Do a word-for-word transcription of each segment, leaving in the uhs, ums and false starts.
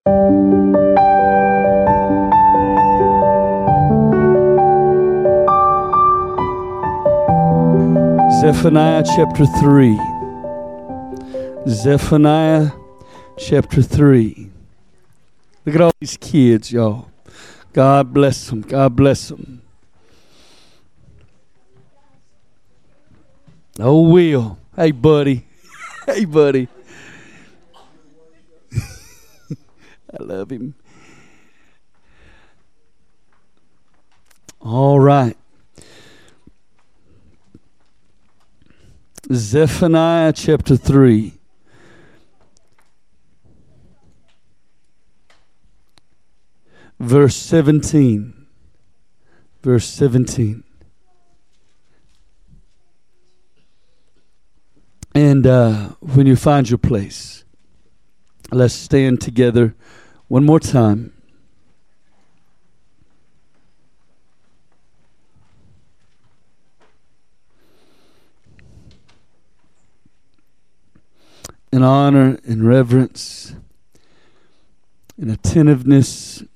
Zephaniah chapter three. Zephaniah chapter three. Look at all these kids, y'all. God bless them. God bless them. Oh, Will. Hey, buddy. Hey, buddy. I love him. All right. Zephaniah chapter three. Verse seventeen. Verse seventeen. And uh, when you find your place, let's stand together one more time. In honor and reverence and attentiveness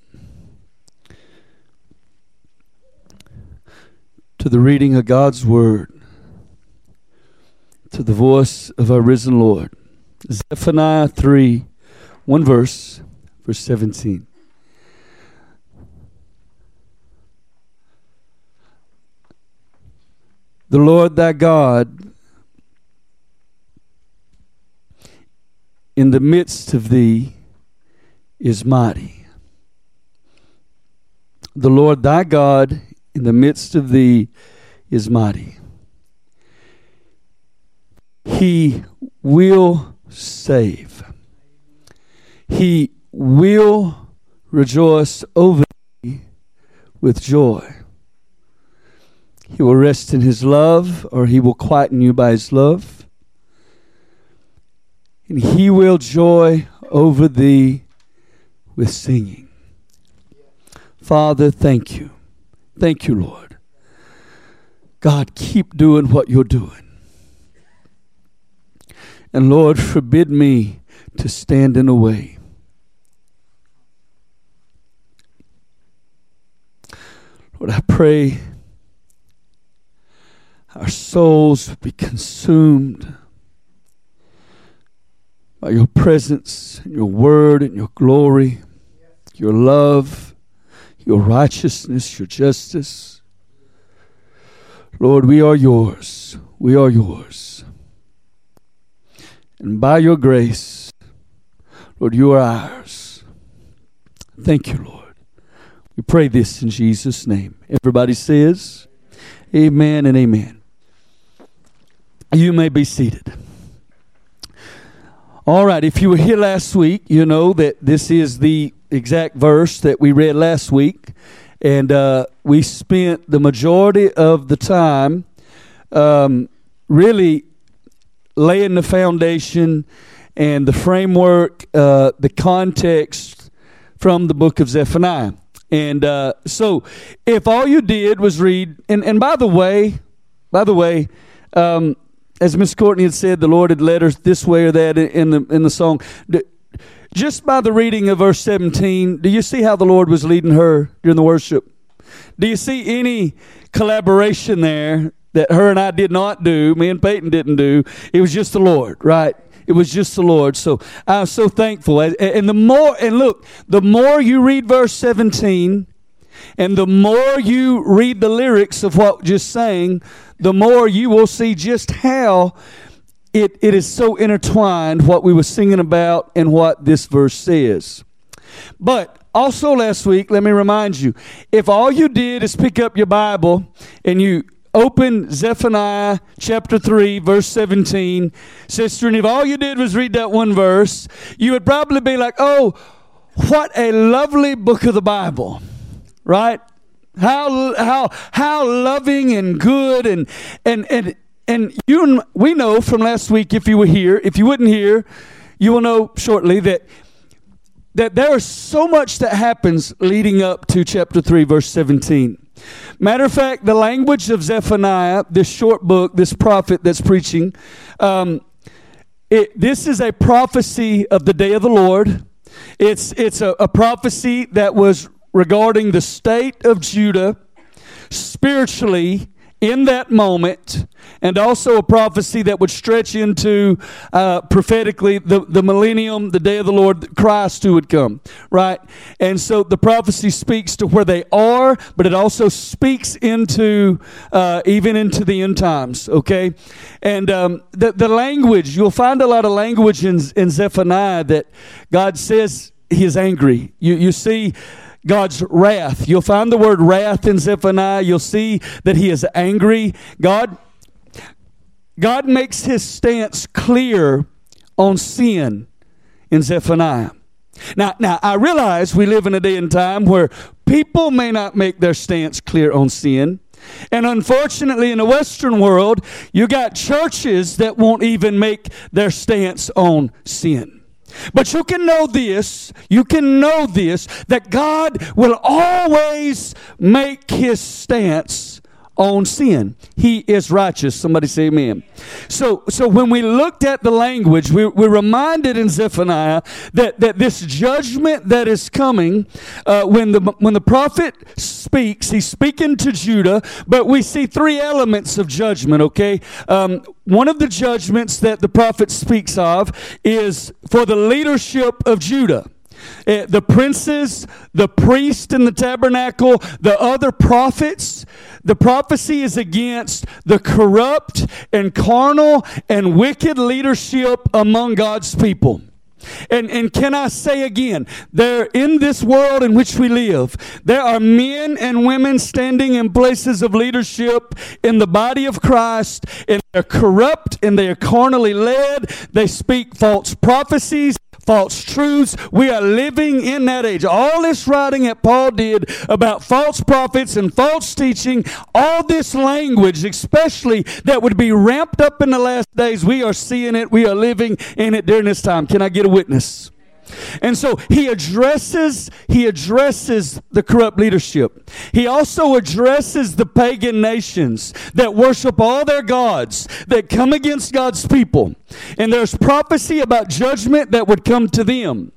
to the reading of God's word, to the voice of our risen Lord. Zephaniah three, one verse, verse seventeen. The Lord thy God in the midst of thee is mighty. The Lord thy God in the midst of thee is mighty. He will save. He will rejoice over thee with joy. He will rest in his love, or he will quieten you by his love. And he will joy over thee with singing. Father, thank you. Thank you, Lord. God, keep doing what you're doing. And Lord, forbid me to stand in the way. Lord, I pray our souls would be consumed by your presence and your word and your glory, your love, your righteousness, your justice. Lord, we are yours. We are yours. And by your grace, Lord, you are ours. Thank you, Lord. We pray this in Jesus' name. Everybody says, amen and amen. You may be seated. All right, if you were here last week, you know that this is the exact verse that we read last week. And uh, we spent the majority of the time um, really laying the foundation and the framework, uh, the context from the book of Zephaniah. And uh, so if all you did was read, and, and by the way, by the way, um, as Miss Courtney had said, the Lord had led her this way or that in the in the song. Just by the reading of verse seventeen, do you see how the Lord was leading her during the worship? Do you see any collaboration there that her and I did not do, me and Peyton didn't do? It was just the Lord, right? It was just the Lord. So I'm so thankful. And the more, and look, the more you read verse seventeen, and the more you read the lyrics of what just sang, the more you will see just how it, it is so intertwined, what we were singing about and what this verse says. But also last week, let me remind you, if all you did is pick up your Bible and you open Zephaniah chapter three, verse seventeen, sister, and if all you did was read that one verse, you would probably be like, oh, what a lovely book of the Bible. Right? How how how loving and good and and and and you and we know from last week, if you were here, if you wouldn't hear, you will know shortly that that there is so much that happens leading up to chapter three, verse seventeen. Matter of fact, the language of Zephaniah, this short book, this prophet that's preaching, um, it, this is a prophecy of the day of the Lord. It's, it's a, a prophecy that was regarding the state of Judah spiritually in that moment, and also a prophecy that would stretch into uh, prophetically the, the millennium, the day of the Lord, Christ who would come, right? And so the prophecy speaks to where they are, but it also speaks into uh, even into the end times, okay? And um, the, the language, you'll find a lot of language in, in Zephaniah that God says he is angry. You, you see God's wrath. You'll find the word wrath in Zephaniah. You'll see that he is angry. God, God makes his stance clear on sin in Zephaniah. Now, now, I realize we live in a day and time where people may not make their stance clear on sin. And unfortunately, in the Western world, you got churches that won't even make their stance on sin. But you can know this, you can know this, that God will always make his stance on sin. He is righteous. Somebody say amen. So, so when we looked at the language, we, we're reminded in Zephaniah that, that this judgment that is coming, uh, when the when the prophet speaks, he's speaking to Judah, but we see three elements of judgment, okay? Um, one of the judgments that the prophet speaks of is for the leadership of Judah. Uh, the princes, the priest in the tabernacle, the other prophets. The prophecy is against the corrupt and carnal and wicked leadership among God's people. And, and can I say again, there in this world in which we live, there are men and women standing in places of leadership in the body of Christ, and they're corrupt and they are carnally led. They speak false prophecies, false truths. We are living in that age. All this writing that Paul did about false prophets and false teaching, all this language, especially that would be ramped up in the last days, we are seeing it. We are living in it during this time. Can I get a witness? And so he addresses, he addresses the corrupt leadership. He also addresses the pagan nations that worship all their gods, that come against God's people. And there's prophecy about judgment that would come to them.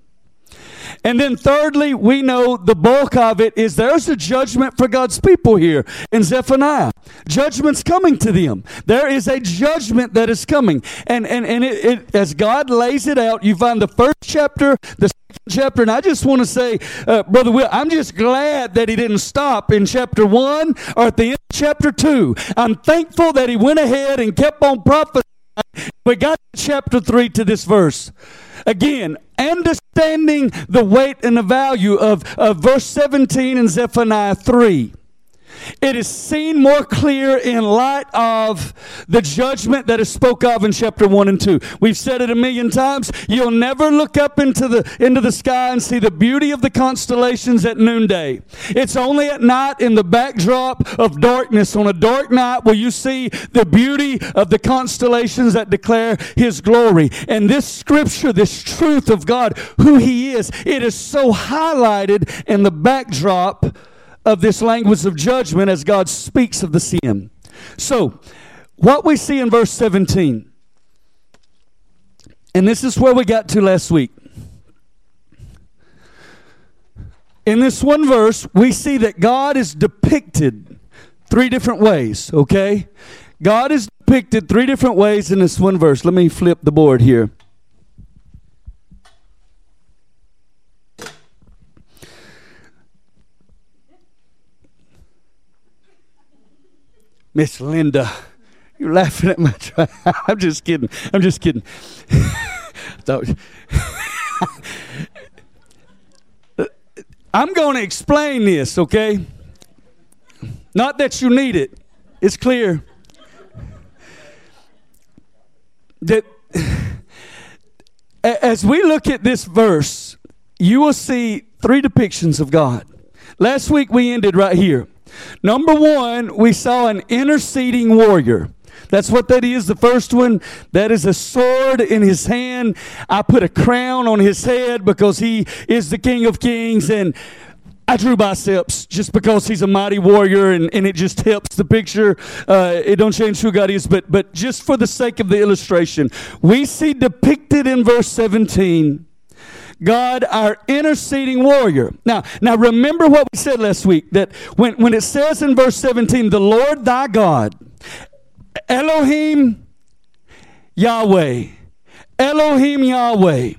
And then thirdly, we know the bulk of it is there's a judgment for God's people here in Zephaniah. Judgment's coming to them. There is a judgment that is coming. And and, and it, it, as God lays it out, you find the first chapter, the second chapter, and I just want to say, uh, Brother Will, I'm just glad that he didn't stop in chapter one or at the end of chapter two. I'm thankful that he went ahead and kept on prophesying. We got to chapter three to this verse. Again, understanding the weight and the value of, of verse seventeen in Zephaniah three. It is seen more clear in light of the judgment that is spoke of in chapter one and two. We've said it a million times. You'll never look up into the into the sky and see the beauty of the constellations at noonday. It's only at night in the backdrop of darkness, on a dark night, will you see the beauty of the constellations that declare his glory. And this scripture, this truth of God, who he is, it is so highlighted in the backdrop of this language of judgment as God speaks of the sin. So, what we see in verse seventeen, and this is where we got to last week. In this one verse, we see that God is depicted three different ways, okay? God is depicted three different ways in this one verse. Let me flip the board here. Miss Linda, you're laughing at my try. I'm just kidding. I'm just kidding. I'm going to explain this, okay? Not that you need it. It's clear that as we look at this verse, you will see three depictions of God. Last week we ended right here. Number one, we saw an interceding warrior. That's what that is. The first one, that is a sword in his hand. I put a crown on his head because he is the King of Kings. And I drew biceps just because he's a mighty warrior, and, and it just helps the picture. Uh, it don't change who God is, but, but just for the sake of the illustration, we see depicted in verse seventeen God, our interceding warrior. Now, now remember what we said last week, that when, when it says in verse seventeen, the Lord thy God, Elohim Yahweh, Elohim Yahweh,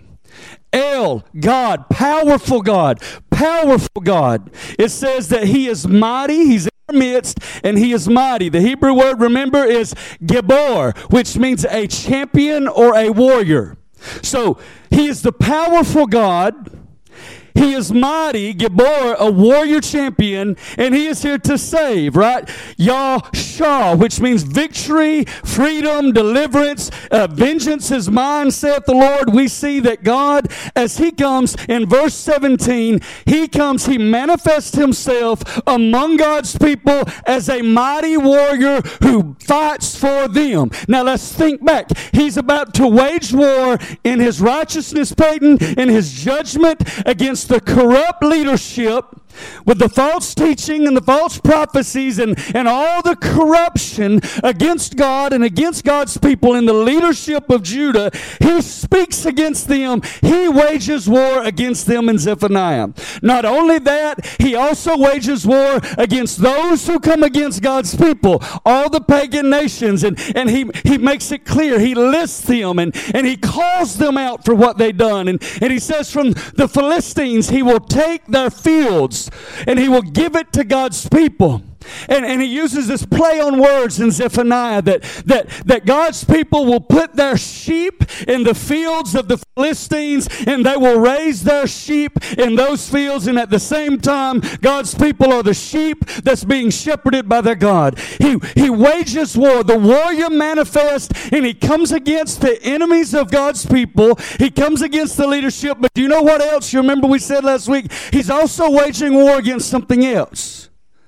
El, God, powerful God, powerful God. It says that he is mighty, he's in our midst, and he is mighty. The Hebrew word, remember, is Gibor, which means a champion or a warrior. So, he is the powerful God. He is mighty, Gibor, a warrior champion, and he is here to save, right? Yahshua, which means victory, freedom, deliverance, uh, vengeance is mine, saith the Lord. We see that God, as he comes in verse seventeen, he comes, he manifests himself among God's people as a mighty warrior who fights for them. Now let's think back. He's about to wage war in his righteousness, Peyton, in his judgment against the corrupt leadership with the false teaching and the false prophecies and, and all the corruption against God and against God's people in the leadership of Judah. He speaks against them. He wages war against them in Zephaniah. Not only that, he also wages war against those who come against God's people, all the pagan nations, and, and he, he makes it clear. He lists them and, and he calls them out for what they've done. And, and he says from the Philistines, he will take their fields and he will give it to God's people. And, and he uses this play on words in Zephaniah that, that, that God's people will put their sheep in the fields of the Philistines, and they will raise their sheep in those fields, and at the same time, God's people are the sheep that's being shepherded by their God. He, he wages war. The warrior manifests, and he comes against the enemies of God's people. He comes against the leadership, but you know what else? You remember we said last week, he's also waging war against something else.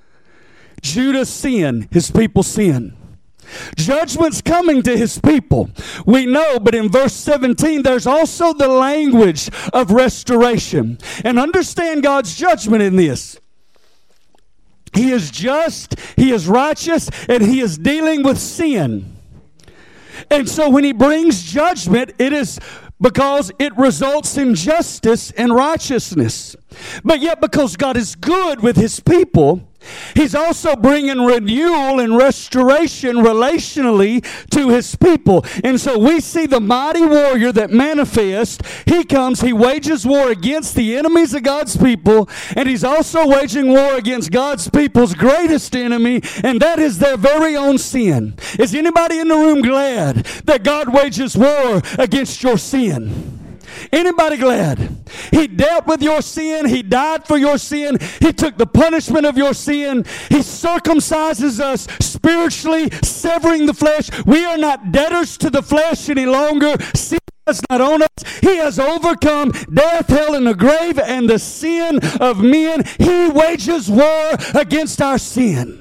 Judah's sin, his people's sin. Judgment's coming to his people. We know, but in verse seventeen, there's also the language of restoration. And understand God's judgment in this. He is just, he is righteous, and he is dealing with sin. And so when he brings judgment, it is because it results in justice and righteousness. But yet because God is good with his people, he's also bringing renewal and restoration relationally to his people. And so we see the mighty warrior that manifests. He comes, he wages war against the enemies of God's people, and he's also waging war against God's people's greatest enemy, and that is their very own sin. Is anybody in the room glad that God wages war against your sin? Anybody glad? He dealt with your sin. He died for your sin. He took the punishment of your sin. He circumcises us spiritually, severing the flesh. We are not debtors to the flesh any longer. Sin is not on us. He has overcome death, hell, and the grave, and the sin of men. He wages war against our sin.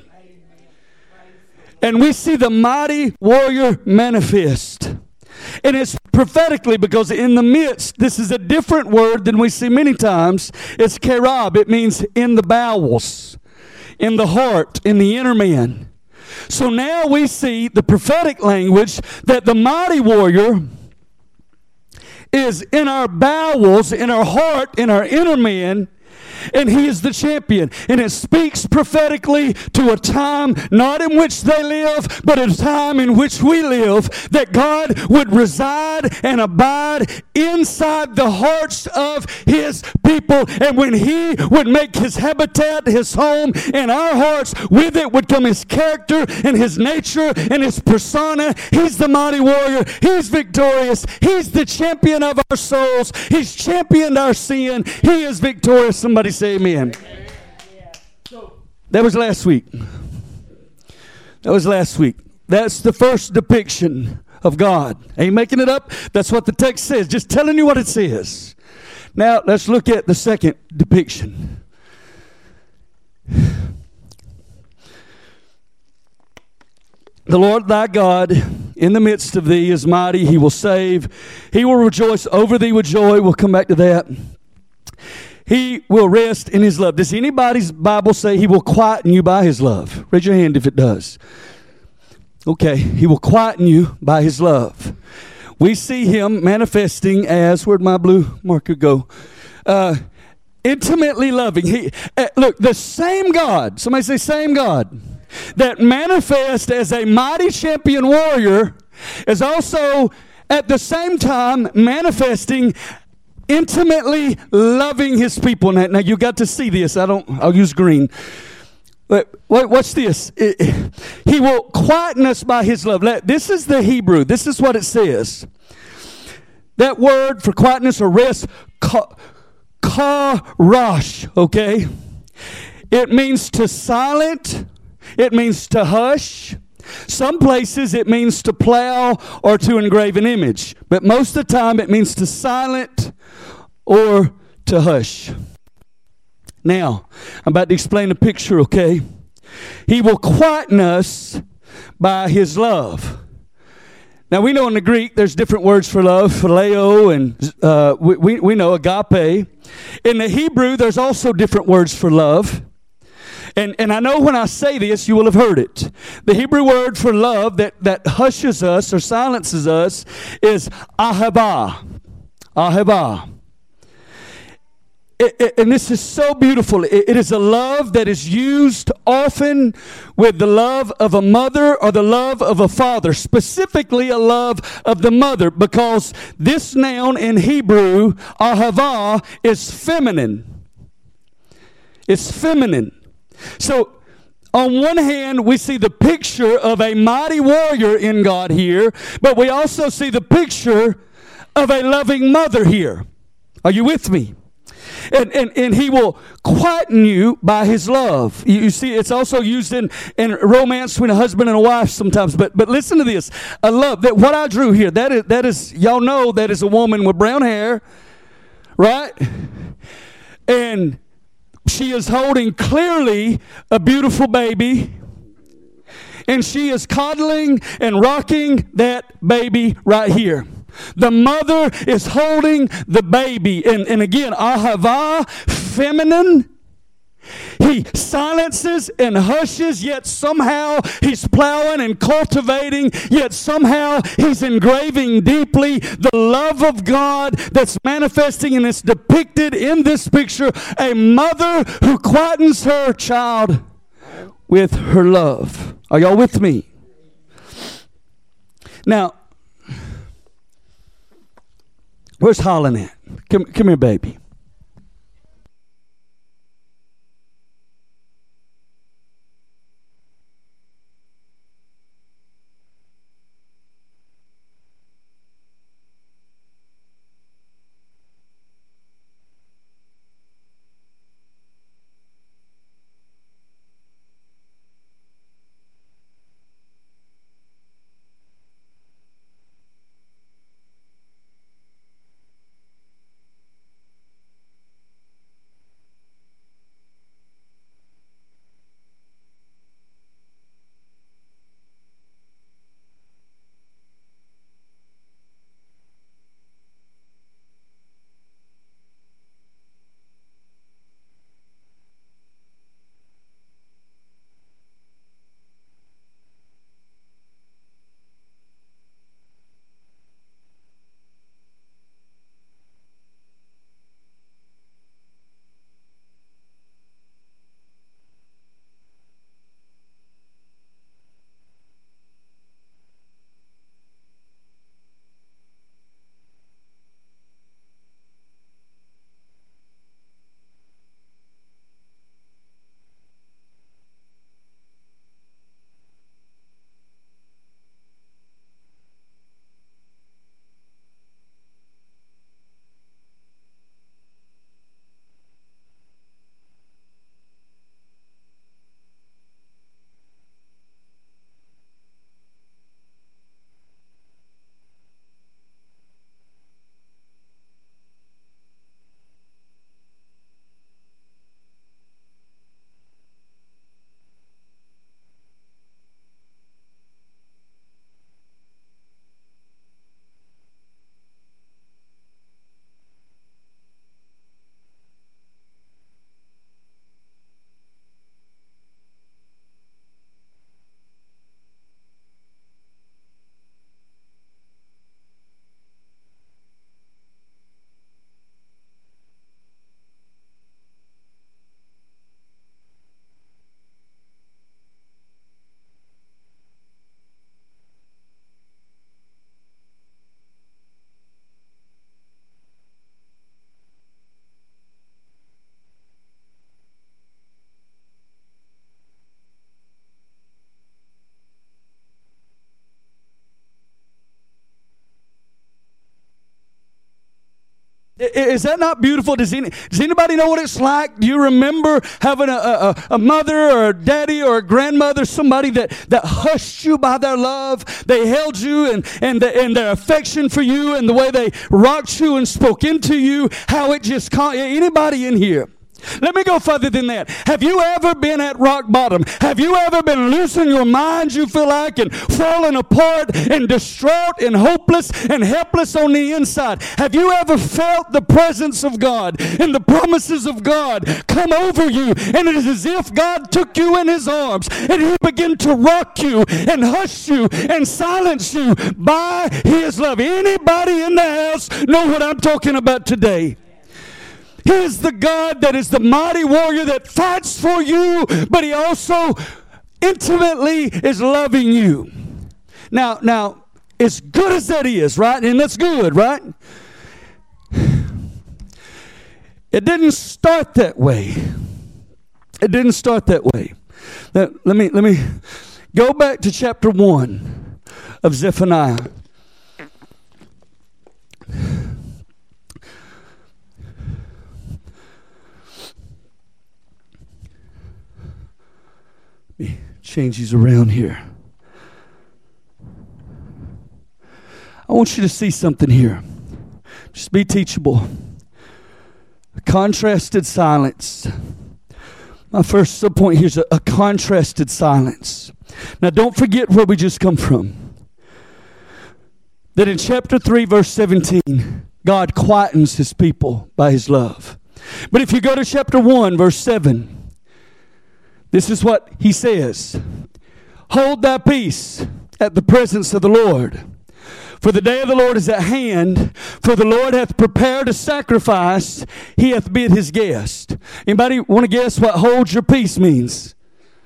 And we see the mighty warrior manifest. And it's prophetically, because in the midst, this is a different word than we see many times. It's kerab. It means in the bowels, in the heart, in the inner man. So now we see the prophetic language that the mighty warrior is in our bowels, in our heart, in our inner man. And he is the champion. And it speaks prophetically to a time not in which they live, but a time in which we live, that God would reside and abide inside the hearts of his people. And when he would make his habitat, his home in our hearts, with it would come his character and his nature and his persona. He's the mighty warrior. He's victorious. He's the champion of our souls. He's championed our sin. He is victorious. Somebody say amen. That was last week. That was last week. That's the first depiction of God. Ain't making it up. That's what the text says. Just telling you what it says. Now, let's look at the second depiction. The Lord thy God in the midst of thee is mighty. He will save. He will rejoice over thee with joy. We'll come back to that. He will rest in his love. Does anybody's Bible say he will quieten you by his love? Raise your hand if it does. Okay, he will quieten you by his love. we see him manifesting as, where'd my blue marker go? Uh, intimately loving. He, uh, look, the same God, somebody say same God, that manifests as a mighty champion warrior is also at the same time manifesting intimately loving his people. Now, now you got to see this. I don't, I'll use green. But wait, watch this. It, it, he will quieten us by his love. Let, this is the Hebrew. This is what it says. That word for quietness or rest, ka, karash, okay? It means to silent. It means to hush. Some places it means to plow or to engrave an image. But most of the time it means to silent or to hush. Now, I'm about to explain the picture, okay? He will quieten us by his love. Now, we know in the Greek there's different words for love, phileo, and uh, we, we, we know agape. In the Hebrew, there's also different words for love. And, and I know when I say this, you will have heard it. The Hebrew word for love that, that hushes us or silences us is ahavah. Ahavah. It, it, and this is so beautiful. It, it is a love that is used often with the love of a mother or the love of a father, specifically a love of the mother, because this noun in Hebrew, ahavah, is feminine. It's feminine. So, on one hand, we see the picture of a mighty warrior in God here, but we also see the picture of a loving mother here. Are you with me? And, and, and he will quieten you by his love. You, you see, it's also used in, in romance between a husband and a wife sometimes. But but listen to this. A love, that what I drew here, that is, that is, y'all know that is a woman with brown hair, right? And she is holding clearly a beautiful baby. And she is coddling and rocking that baby right here. The mother is holding the baby. And, and again, ahavah, feminine. He silences and hushes, yet somehow he's plowing and cultivating, yet somehow he's engraving deeply the love of God that's manifesting and it's depicted in this picture. A mother who quietens her child with her love. Are y'all with me? Now, where's Holland at? Come, come here, baby. Is that not beautiful? Does, any, does anybody know what it's like? Do you remember having a, a, a mother or a daddy or a grandmother, somebody that, that hushed you by their love? They held you and, and, the, and their affection for you and the way they rocked you and spoke into you, how it just... Con- anybody in here? Let me go further than that. Have you ever been at rock bottom? Have you ever been losing your mind, you feel like, and falling apart and distraught and hopeless and helpless on the inside? Have you ever felt the presence of God and the promises of God come over you, and it is as if God took you in his arms and he began to rock you and hush you and silence you by his love? Anybody in the house know what I'm talking about today? He is the God that is the mighty warrior that fights for you, but he also intimately is loving you. Now, now, as good as that is, right? And that's good, right? It didn't start that way. It didn't start that way. Now, let me let me go back to chapter one of Zephaniah. Change these around here. I want you to see something here. Just be teachable. A contrasted silence. My first subpoint here is a, a contrasted silence. Now don't forget where we just come from. That in chapter three, verse seventeen, God quietens his people by his love. But if you go to chapter one, verse seven, this is what he says. Hold thy peace at the presence of the Lord. For the day of the Lord is at hand. For the Lord hath prepared a sacrifice. He hath bid his guest. Anybody want to guess what hold your peace means?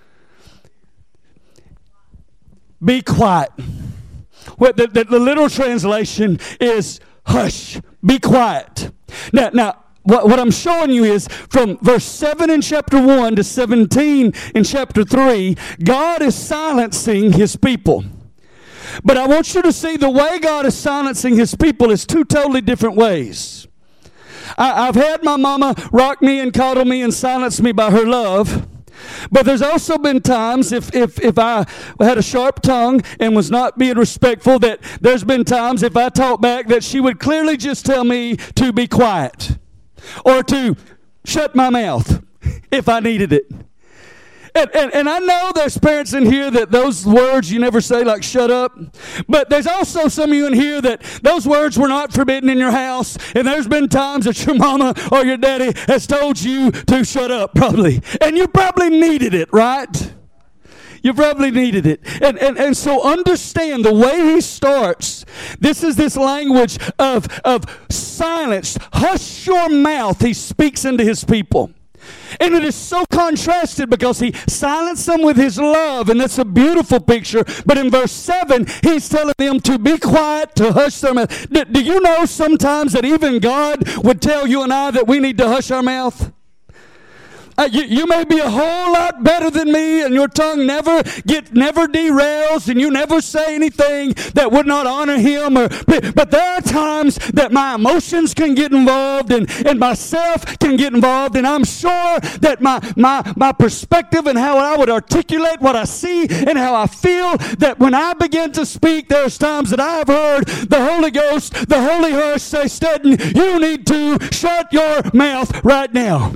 Be quiet. Well, the, the, the literal translation is hush. Be quiet. Now, now. What, what I'm showing you is from verse seven in chapter one to seventeen in chapter three, God is silencing his people. But I want you to see the way God is silencing his people is two totally different ways. I, I've had my mama rock me and coddle me and silence me by her love. But there's also been times if, if, if I had a sharp tongue and was not being respectful, that there's been times if I talked back that she would clearly just tell me to be quiet. Or to shut my mouth if I needed it. And, and, and I know there's parents in here that those words you never say, like shut up. But there's also some of you in here that those words were not forbidden in your house. And there's been times that your mama or your daddy has told you to shut up, probably. And you probably needed it, right? You probably needed it. And, and, and so understand the way he starts. This is this language of, of silence. Hush your mouth. He speaks into his people. And it is so contrasted because he silenced them with his love, and that's a beautiful picture. But in verse seven, he's telling them to be quiet, to hush their mouth. Do, do you know sometimes that even God would tell you and I that we need to hush our mouth? Uh, you, you may be a whole lot better than me, and your tongue never get never derails, and you never say anything that would not honor him. Or, but there are times that my emotions can get involved, and, and myself can get involved, and I'm sure that my, my, my perspective and how I would articulate what I see and how I feel, that when I begin to speak, there's times that I have heard the Holy Ghost, the Holy Hush say, Stedden, you need to shut your mouth right now.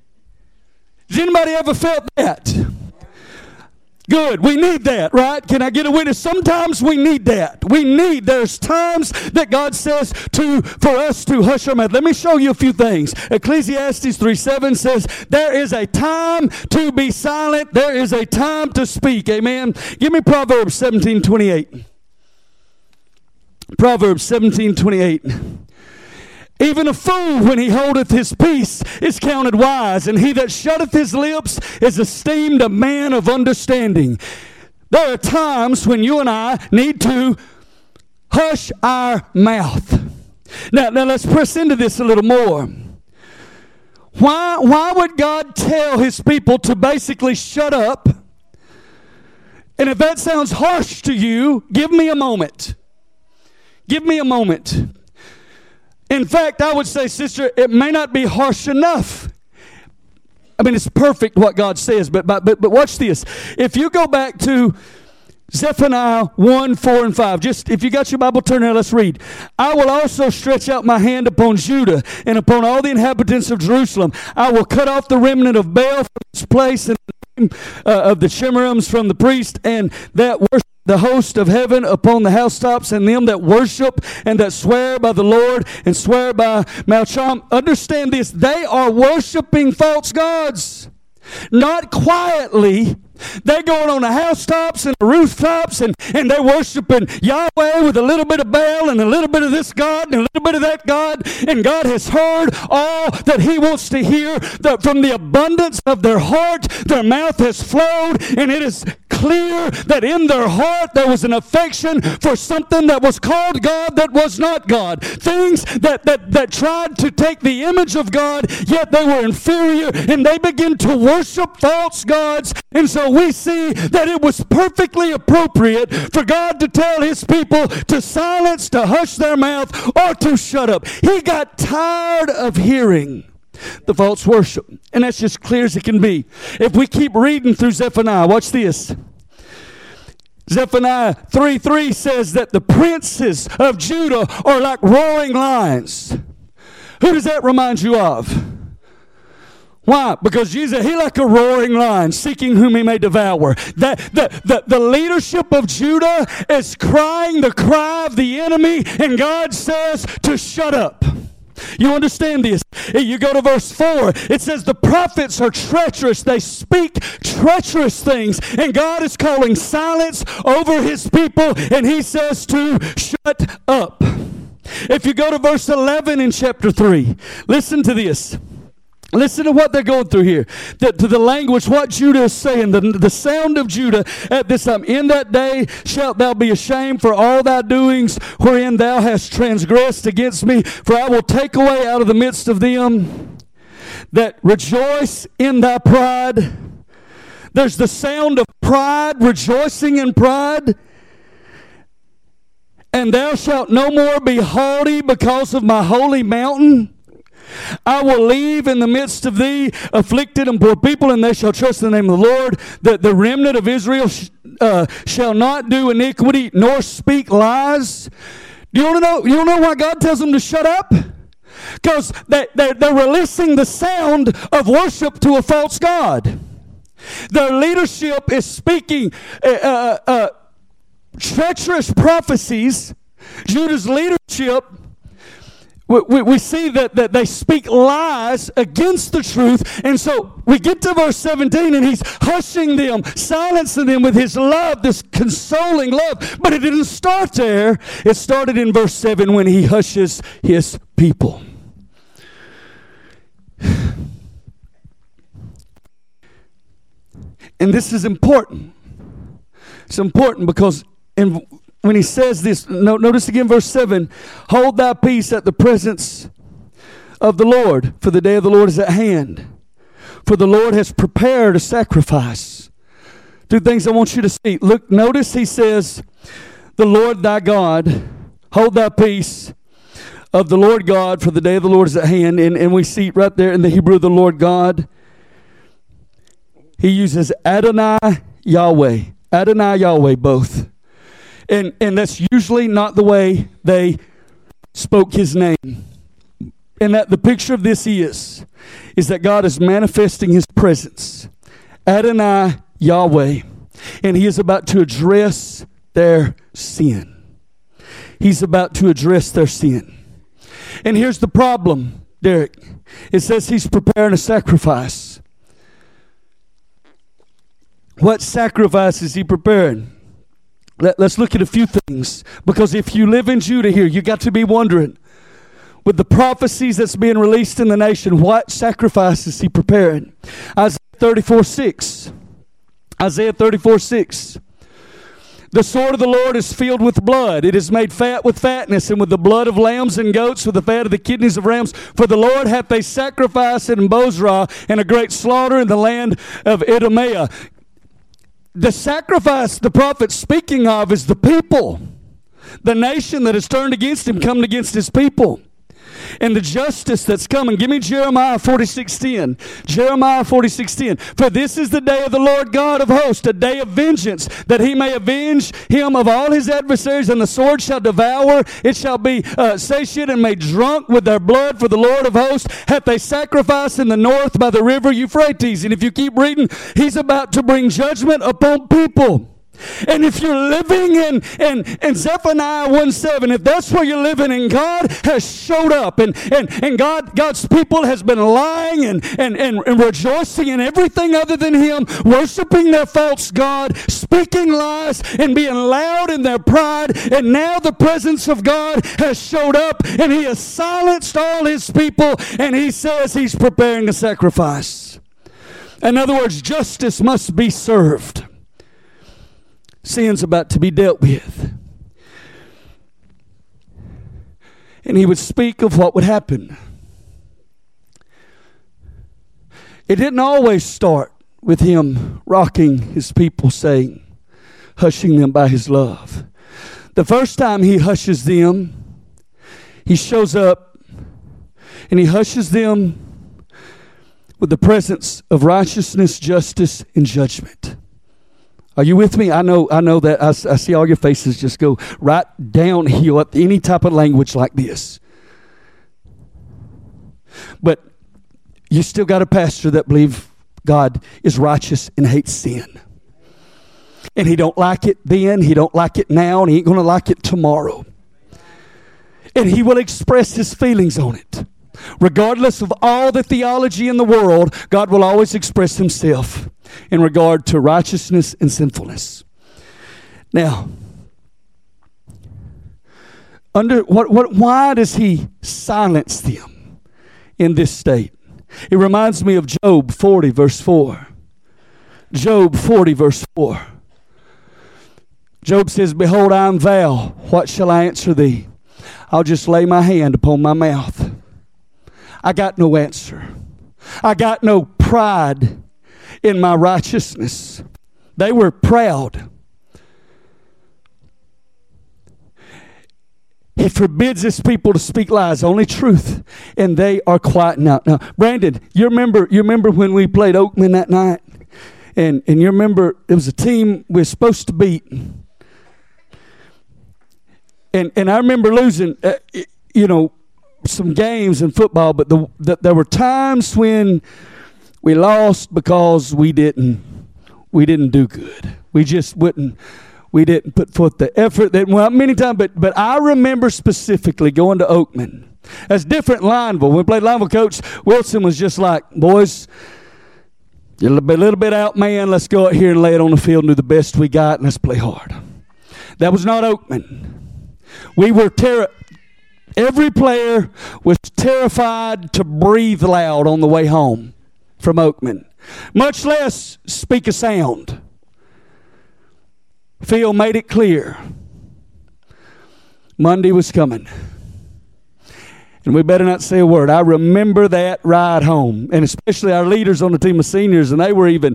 Has anybody ever felt that? Good. We need that, right? Can I get a witness? Sometimes we need that. We need, there's times that God says to for us to hush our mouth. Let me show you a few things. Ecclesiastes three seven says, there is a time to be silent. There is a time to speak. Amen. Give me Proverbs seventeen twenty-eight. Proverbs seventeen twenty-eight. Even a fool, when he holdeth his peace, is counted wise, and he that shutteth his lips is esteemed a man of understanding. There are times when you and I need to hush our mouth. Now, now let's press into this a little more. Why, why would God tell his people to basically shut up? And if that sounds harsh to you, give me a moment. Give me a moment. In fact, I would say, sister, it may not be harsh enough. I mean, it's perfect what God says, but but but, but watch this. If you go back to Zephaniah one, four, and five. Just, if you got your Bible, turn there, let's read. I will also stretch out my hand upon Judah and upon all the inhabitants of Jerusalem. I will cut off the remnant of Baal from its place, and the name uh, of the Chemarims from the priest, and that worship the host of heaven upon the housetops, and them that worship and that swear by the Lord and swear by Malcham. Understand this, they are worshiping false gods. Not quietly. They're going on the housetops and the rooftops, and, and they're worshiping Yahweh with a little bit of Baal and a little bit of this God and a little bit of that God. And God has heard all that He wants to hear. That from the abundance of their heart, their mouth has flowed, and it is clear that in their heart there was an affection for something that was called God that was not God. Things that, that, that tried to take the image of God, yet they were inferior, and they begin to worship false gods. And so we see that it was perfectly appropriate for God to tell His people to silence, to hush their mouth, or to shut up. He got tired of hearing the false worship. And that's just clear as it can be. If we keep reading through Zephaniah, watch this. Zephaniah three three says that the princes of Judah are like roaring lions. Who does that remind you of? Why? Because Jesus, He like a roaring lion, seeking whom He may devour. That the, the, the leadership of Judah is crying the cry of the enemy, and God says to shut up. You understand this? You go to verse four. It says the prophets are treacherous. They speak treacherous things. And God is calling silence over His people, and He says to shut up. If you go to verse eleven in chapter three, listen to this. Listen to what they're going through here. The, to the language, what Judah is saying, the, the sound of Judah at this time. In that day shalt thou be ashamed for all thy doings wherein thou hast transgressed against me. For I will take away out of the midst of them that rejoice in thy pride. There's the sound of pride, rejoicing in pride. And thou shalt no more be haughty because of my holy mountain. I will leave in the midst of thee afflicted and poor people, and they shall trust in the name of the Lord. That the remnant of Israel sh- uh, shall not do iniquity nor speak lies. Do you want to know? You want to know why God tells them to shut up? Because they, they, they're releasing the sound of worship to a false god. Their leadership is speaking uh, uh, uh, treacherous prophecies. Judah's leadership. We, we, we see that, that they speak lies against the truth. And so we get to verse seventeen, and He's hushing them, silencing them with His love, this consoling love. But it didn't start there. It started in verse seven when He hushes His people. And this is important. It's important because in when He says this, notice again verse seven, hold thy peace at the presence of the Lord, for the day of the Lord is at hand. For the Lord has prepared a sacrifice. Two things I want you to see. Look, notice He says, the Lord thy God, hold thy peace of the Lord God, for the day of the Lord is at hand. And, and we see right there in the Hebrew, the Lord God. He uses Adonai Yahweh. Adonai Yahweh both. And and that's usually not the way they spoke His name. And that the picture of this is, is that God is manifesting His presence. Adonai Yahweh. And He is about to address their sin. He's about to address their sin. And here's the problem, Derek. It says He's preparing a sacrifice. What sacrifice is He preparing? Let, let's look at a few things. Because if you live in Judah here, you got to be wondering, with the prophecies that's being released in the nation, what sacrifice is He preparing? Isaiah thirty-four six. Isaiah thirty-four six. The sword of the Lord is filled with blood. It is made fat with fatness, and with the blood of lambs and goats, with the fat of the kidneys of rams. For the Lord hath a sacrifice in Bozrah, and a great slaughter in the land of Edomah. The sacrifice the prophet's speaking of is the people. The nation that has turned against Him, come against His people. and the justice that's coming. Give me Jeremiah forty-six ten. Jeremiah forty-six ten. For this is the day of the Lord God of hosts, a day of vengeance, that he may avenge him of all his adversaries, and the sword shall devour. It shall be uh, satiate and made drunk with their blood, for the Lord of hosts hath they sacrificed in the north by the river Euphrates. And if you keep reading, he's about to bring judgment upon people. And if you're living in, in, in Zephaniah one seven, if that's where you're living and God has showed up and, and, and God God's people has been lying and, and, and, and rejoicing in everything other than him, worshiping their false God, speaking lies and being loud in their pride, and now the presence of God has showed up and he has silenced all his people, and he says he's preparing a sacrifice. In other words, justice must be served. Sin's about to be dealt with. And he would speak of what would happen. It didn't always start with him rocking his people, saying, hushing them by his love. The first time he hushes them, he shows up and he hushes them with the presence of righteousness, justice, and judgment. Are you with me? I know I know that I, I see all your faces just go right downhill at any type of language like this. But you still got a pastor that believes God is righteous and hates sin. And he don't like it then, he don't like it now, and he ain't going to like it tomorrow. And he will express his feelings on it. Regardless of all the theology in the world, God will always express himself in regard to righteousness and sinfulness. Now, under what, what, why does he silence them in this state? It reminds me of Job forty, verse four. Job forty, verse four. Job says, behold, I am thou. What shall I answer thee? I'll just lay my hand upon my mouth. I got no answer. I got no pride in my righteousness. They were proud. He forbids his people to speak lies, only truth, and they are quiet now. Now, Brandon, you remember you remember when we played Oakman that night? And and you remember it was a team we were supposed to beat. And and I remember losing, uh, you know, some games in football, but the, the, there were times when we lost because we didn't we didn't do good. We just wouldn't we didn't put forth the effort that well many times. But but I remember specifically going to Oakman. That's different in Lineville. When we played Lineville, Coach Wilson was just like, boys, you're a little bit out, man. Let's go out here and lay it on the field and do the best we got, and let's play hard. That was not Oakman. We were terror. Every player was terrified to breathe loud on the way home from Oakman, much less speak a sound. Phil made it clear. Monday was coming. And we better not say a word. I remember that ride home, and especially our leaders on the team of seniors, and they were even...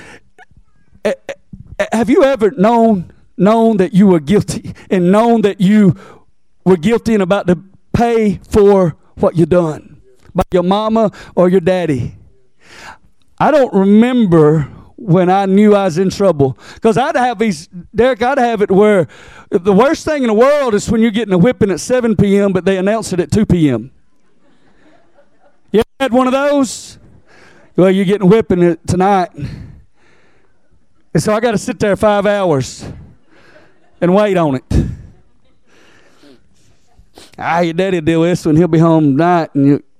Have you ever known, known that you were guilty and known that you were guilty and about to pay for what you done by your mama or your daddy? I don't remember when I knew I was in trouble, because I'd have these, Derek, I'd have it where the worst thing in the world is when you're getting a whipping at seven p.m. but they announce it at two p.m. You ever had one of those? Well, you're getting a whipping tonight, and so I got to sit there five hours and wait on it. Ah, your daddy will deal with this when he'll be home tonight, and you.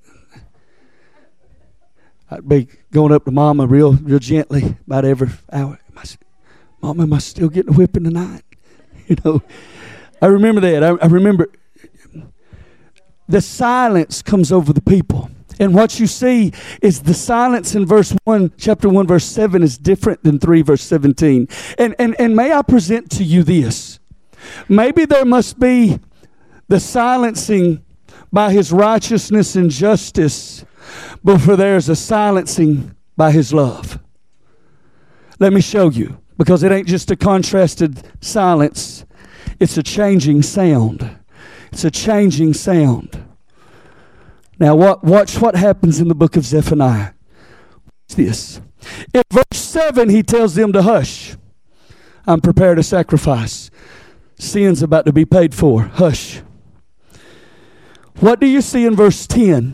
I'd be going up to Mama real, real gently about every hour. Am I, Mama, am I still getting a whipping tonight? You know, I remember that. I, I remember the silence comes over the people, and what you see is the silence in verse one, chapter one, verse seven, is different than three, verse seventeen. And and and may I present to you this? Maybe there must be the silencing by His righteousness and justice, before there's a silencing by His love. Let me show you, because it ain't just a contrasted silence. It's a changing sound. It's a changing sound. Now what, watch what happens in the book of Zephaniah. Watch this. In verse seven, he tells them to hush. I'm prepared to sacrifice. Sin's about to be paid for. Hush. What do you see in verse ten?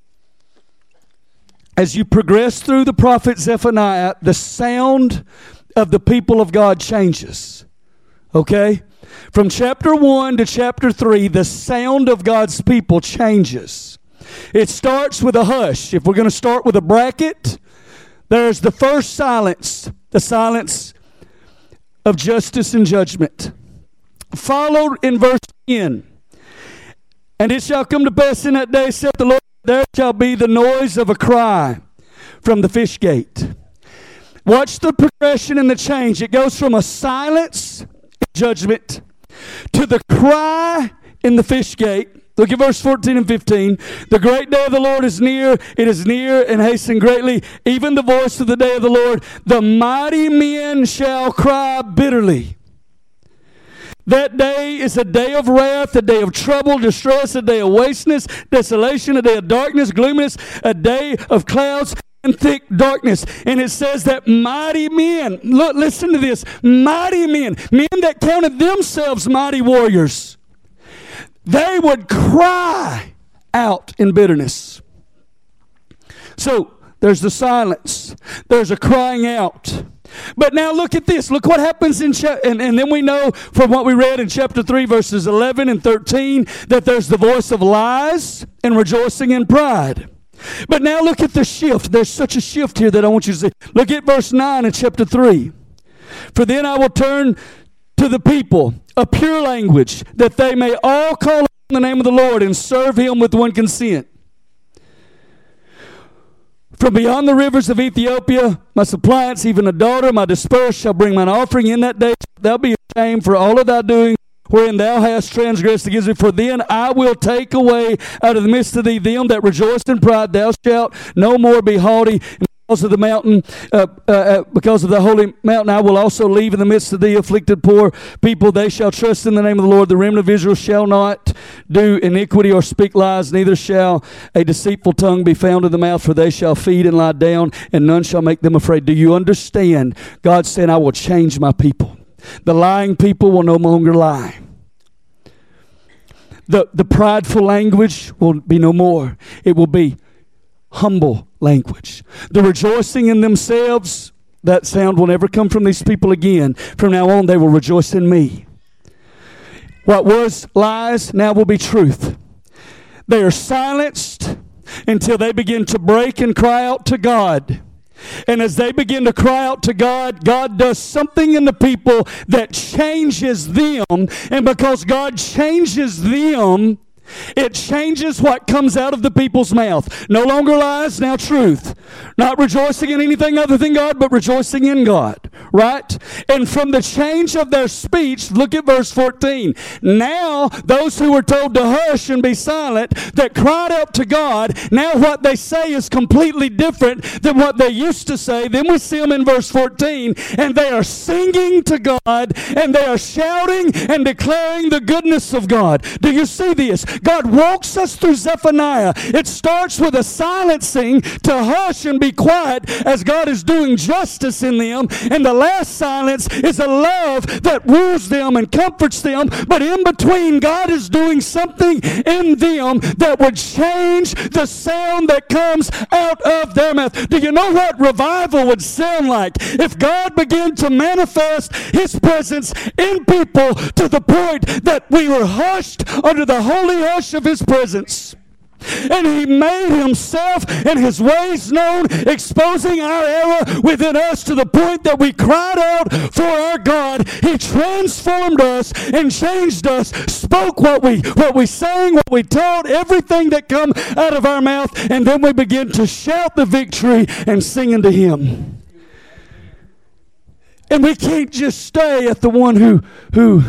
As you progress through the prophet Zephaniah, the sound of the people of God changes. Okay? From chapter one to chapter three, the sound of God's people changes. It starts with a hush. If we're going to start with a bracket, there's the first silence, the silence of justice and judgment. Followed in verse ten. And it shall come to pass in that day, saith the Lord, there shall be the noise of a cry from the fish gate. Watch the progression and the change. It goes from a silence in judgment to the cry in the fish gate. Look at verse fourteen and fifteen. The great day of the Lord is near. It is near and hasten greatly. Even the voice of the day of the Lord. The mighty men shall cry bitterly. That day is a day of wrath, a day of trouble, distress, a day of wasteness, desolation, a day of darkness, gloominess, a day of clouds and thick darkness. And it says that mighty men, look, listen to this, mighty men, men that counted themselves mighty warriors, they would cry out in bitterness. So there's the silence. There's a crying out. But now look at this. Look what happens in cha- and, and then we know from what we read in chapter three, verses eleven and thirteen, that there's the voice of lies and rejoicing in pride. But now look at the shift. There's such a shift here that I want you to see. Look at verse nine in chapter three. For then I will turn to the people a pure language, that they may all call on the name of the Lord and serve him with one consent. From beyond the rivers of Ethiopia, my suppliants, even a daughter, my dispersed, shall bring mine offering in that day. Thou be ashamed for all of thy doing, wherein thou hast transgressed against me. For then I will take away out of the midst of thee them that rejoice in pride. Thou shalt no more be haughty. Because of the mountain, uh, uh, uh, because of the holy mountain, I will also leave in the midst of the afflicted poor people. They shall trust in the name of the Lord. The remnant of Israel shall not do iniquity or speak lies, neither shall a deceitful tongue be found in the mouth, for they shall feed and lie down, and none shall make them afraid. Do you understand? God said, I will change my people. The lying people will no longer lie. The, the prideful language will be no more. It will be humble language. The rejoicing in themselves, that sound will never come from these people again. From now on, they will rejoice in me. What was lies now will be truth. They are silenced until they begin to break and cry out to God. And as they begin to cry out to God, God does something in the people that changes them. And because God changes them, it changes what comes out of the people's mouth. No longer lies, now truth. Not rejoicing in anything other than God, but rejoicing in God. Right? And from the change of their speech, look at verse fourteen. Now, those who were told to hush and be silent, that cried out to God, now what they say is completely different than what they used to say. Then we see them in verse fourteen, and they are singing to God, and they are shouting and declaring the goodness of God. Do you see this? God walks us through Zephaniah. It starts with a silencing to hush and be quiet as God is doing justice in them. And the last silence is a love that woos them and comforts them. But in between, God is doing something in them that would change the sound that comes out of their mouth. Do you know what revival would sound like if God began to manifest His presence in people to the point that we were hushed under the holy hush of His presence? And He made Himself and His ways known, exposing our error within us to the point that we cried out for our God. He transformed us and changed us, spoke what we what we sang, what we taught, everything that come out of our mouth, and then we begin to shout the victory and sing unto Him. And we can't just stay at the one who who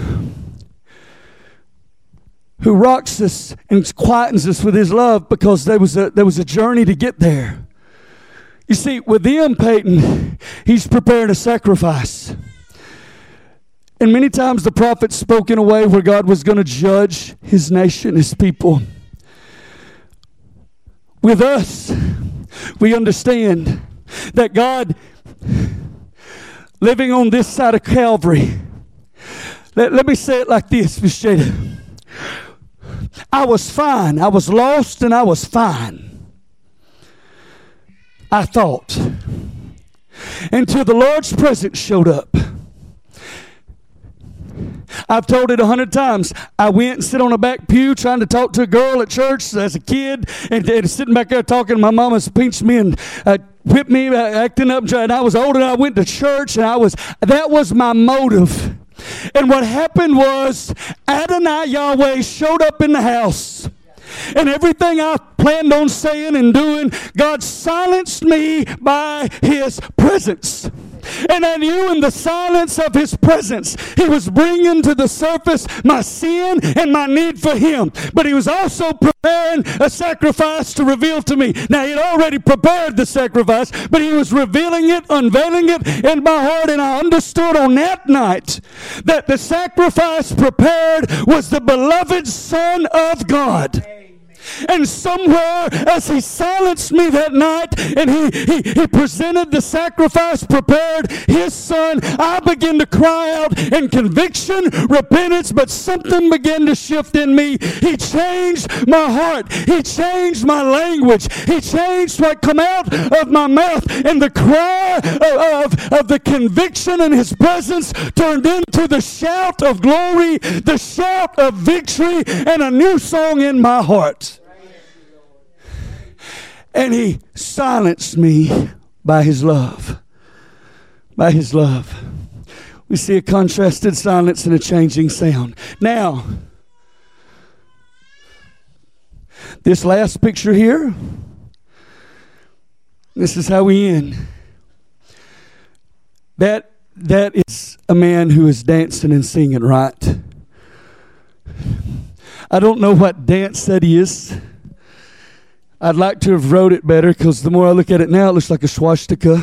who rocks us and quietens us with His love, because there was a there was a journey to get there. You see, with them, Peyton, He's preparing a sacrifice. And many times the prophet spoke in a way where God was going to judge His nation, His people. with us, we understand that God, living on this side of Calvary, let, let me say it like this, Miss Jada. I was fine. I was lost and I was fine. I thought. Until the Lord's presence showed up. I've told it a hundred times. I went and sit on a back pew trying to talk to a girl at church as a kid, and, and sitting back there talking. My mama's pinched me and uh, whipped me, uh, acting up. And I was older. And I went to church, and I was. That was my motive. And what happened was Adonai Yahweh showed up in the house. And everything I planned on saying and doing, God silenced me by His presence. And I knew in the silence of His presence, He was bringing to the surface my sin and my need for Him. But He was also preparing a sacrifice to reveal to me. Now, He had already prepared the sacrifice, but He was revealing it, unveiling it in my heart. And I understood on that night that the sacrifice prepared was the beloved Son of God. And somewhere as He silenced me that night and he, he, he presented the sacrifice, prepared His Son, I began to cry out in conviction, repentance, but something began to shift in me. He changed my heart. He changed my language. He changed what come out of my mouth. And the cry of, of, of the conviction in His presence turned into the shout of glory, the shout of victory, and a new song in my heart. And He silenced me by His love. By His love. We see a contrasted silence and a changing sound. Now, this last picture here, this is how we end. That, that is a man who is dancing and singing, right? I don't know what dance that is. I'd like to have wrote it better, because the more I look at it now, it looks like a swastika.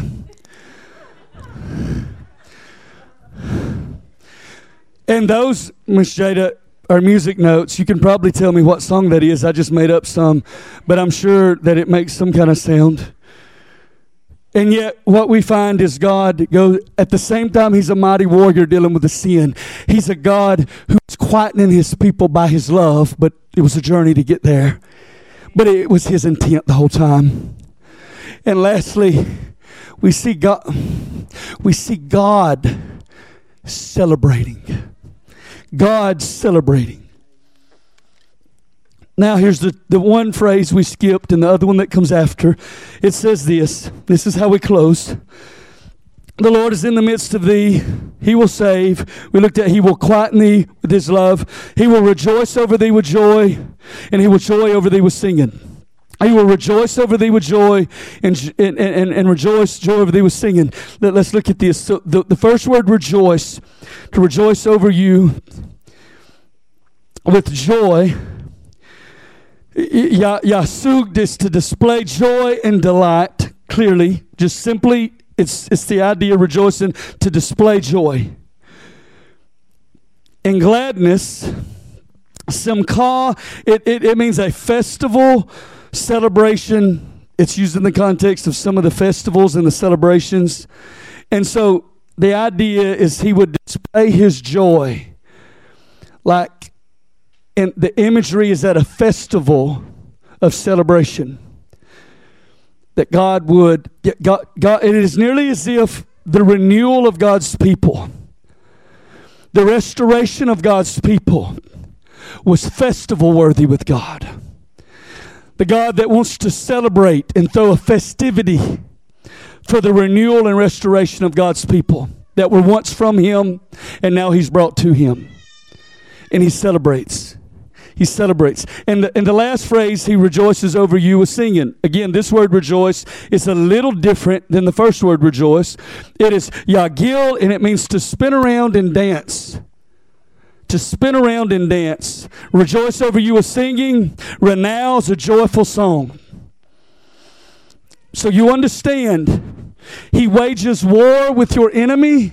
And those, Miss Jada, are music notes. You can probably tell me what song that is. I just made up some, but I'm sure that it makes some kind of sound. And yet what we find is God goes, at the same time He's a mighty warrior dealing with the sin. He's a God who's quietening His people by His love, but it was a journey to get there. But it was His intent the whole time. And lastly, we see God, we see God celebrating. God celebrating. Now here's the, the one phrase we skipped and the other one that comes after. It says this. This is how we close. The Lord is in the midst of thee. He will save. We looked at He will quieten thee with His love. He will rejoice over thee with joy. And He will joy over thee with singing. He will rejoice over thee with joy and, and, and, and rejoice, joy over thee with singing. Let, let's look at this. So the, the first word, rejoice, to rejoice over you with joy. Yasug is to display joy and delight clearly. Just simply, it's, it's the idea of rejoicing, to display joy. And gladness, simcha, it, it, it means a festival celebration. It's used in the context of some of the festivals and the celebrations. And so the idea is He would display His joy. Like, and the imagery is at a festival of celebration. That God would, God, God, it is nearly as if the renewal of God's people, the restoration of God's people was festival worthy with God. The God that wants to celebrate and throw a festivity for the renewal and restoration of God's people that were once from Him and now He's brought to Him. And He celebrates. He celebrates. And the, and the last phrase, He rejoices over you with singing. Again, this word rejoice is a little different than the first word rejoice. It is yagil, and it means to spin around and dance. To spin around and dance. Rejoice over you with singing. Renao is a joyful song. So you understand, He wages war with your enemy.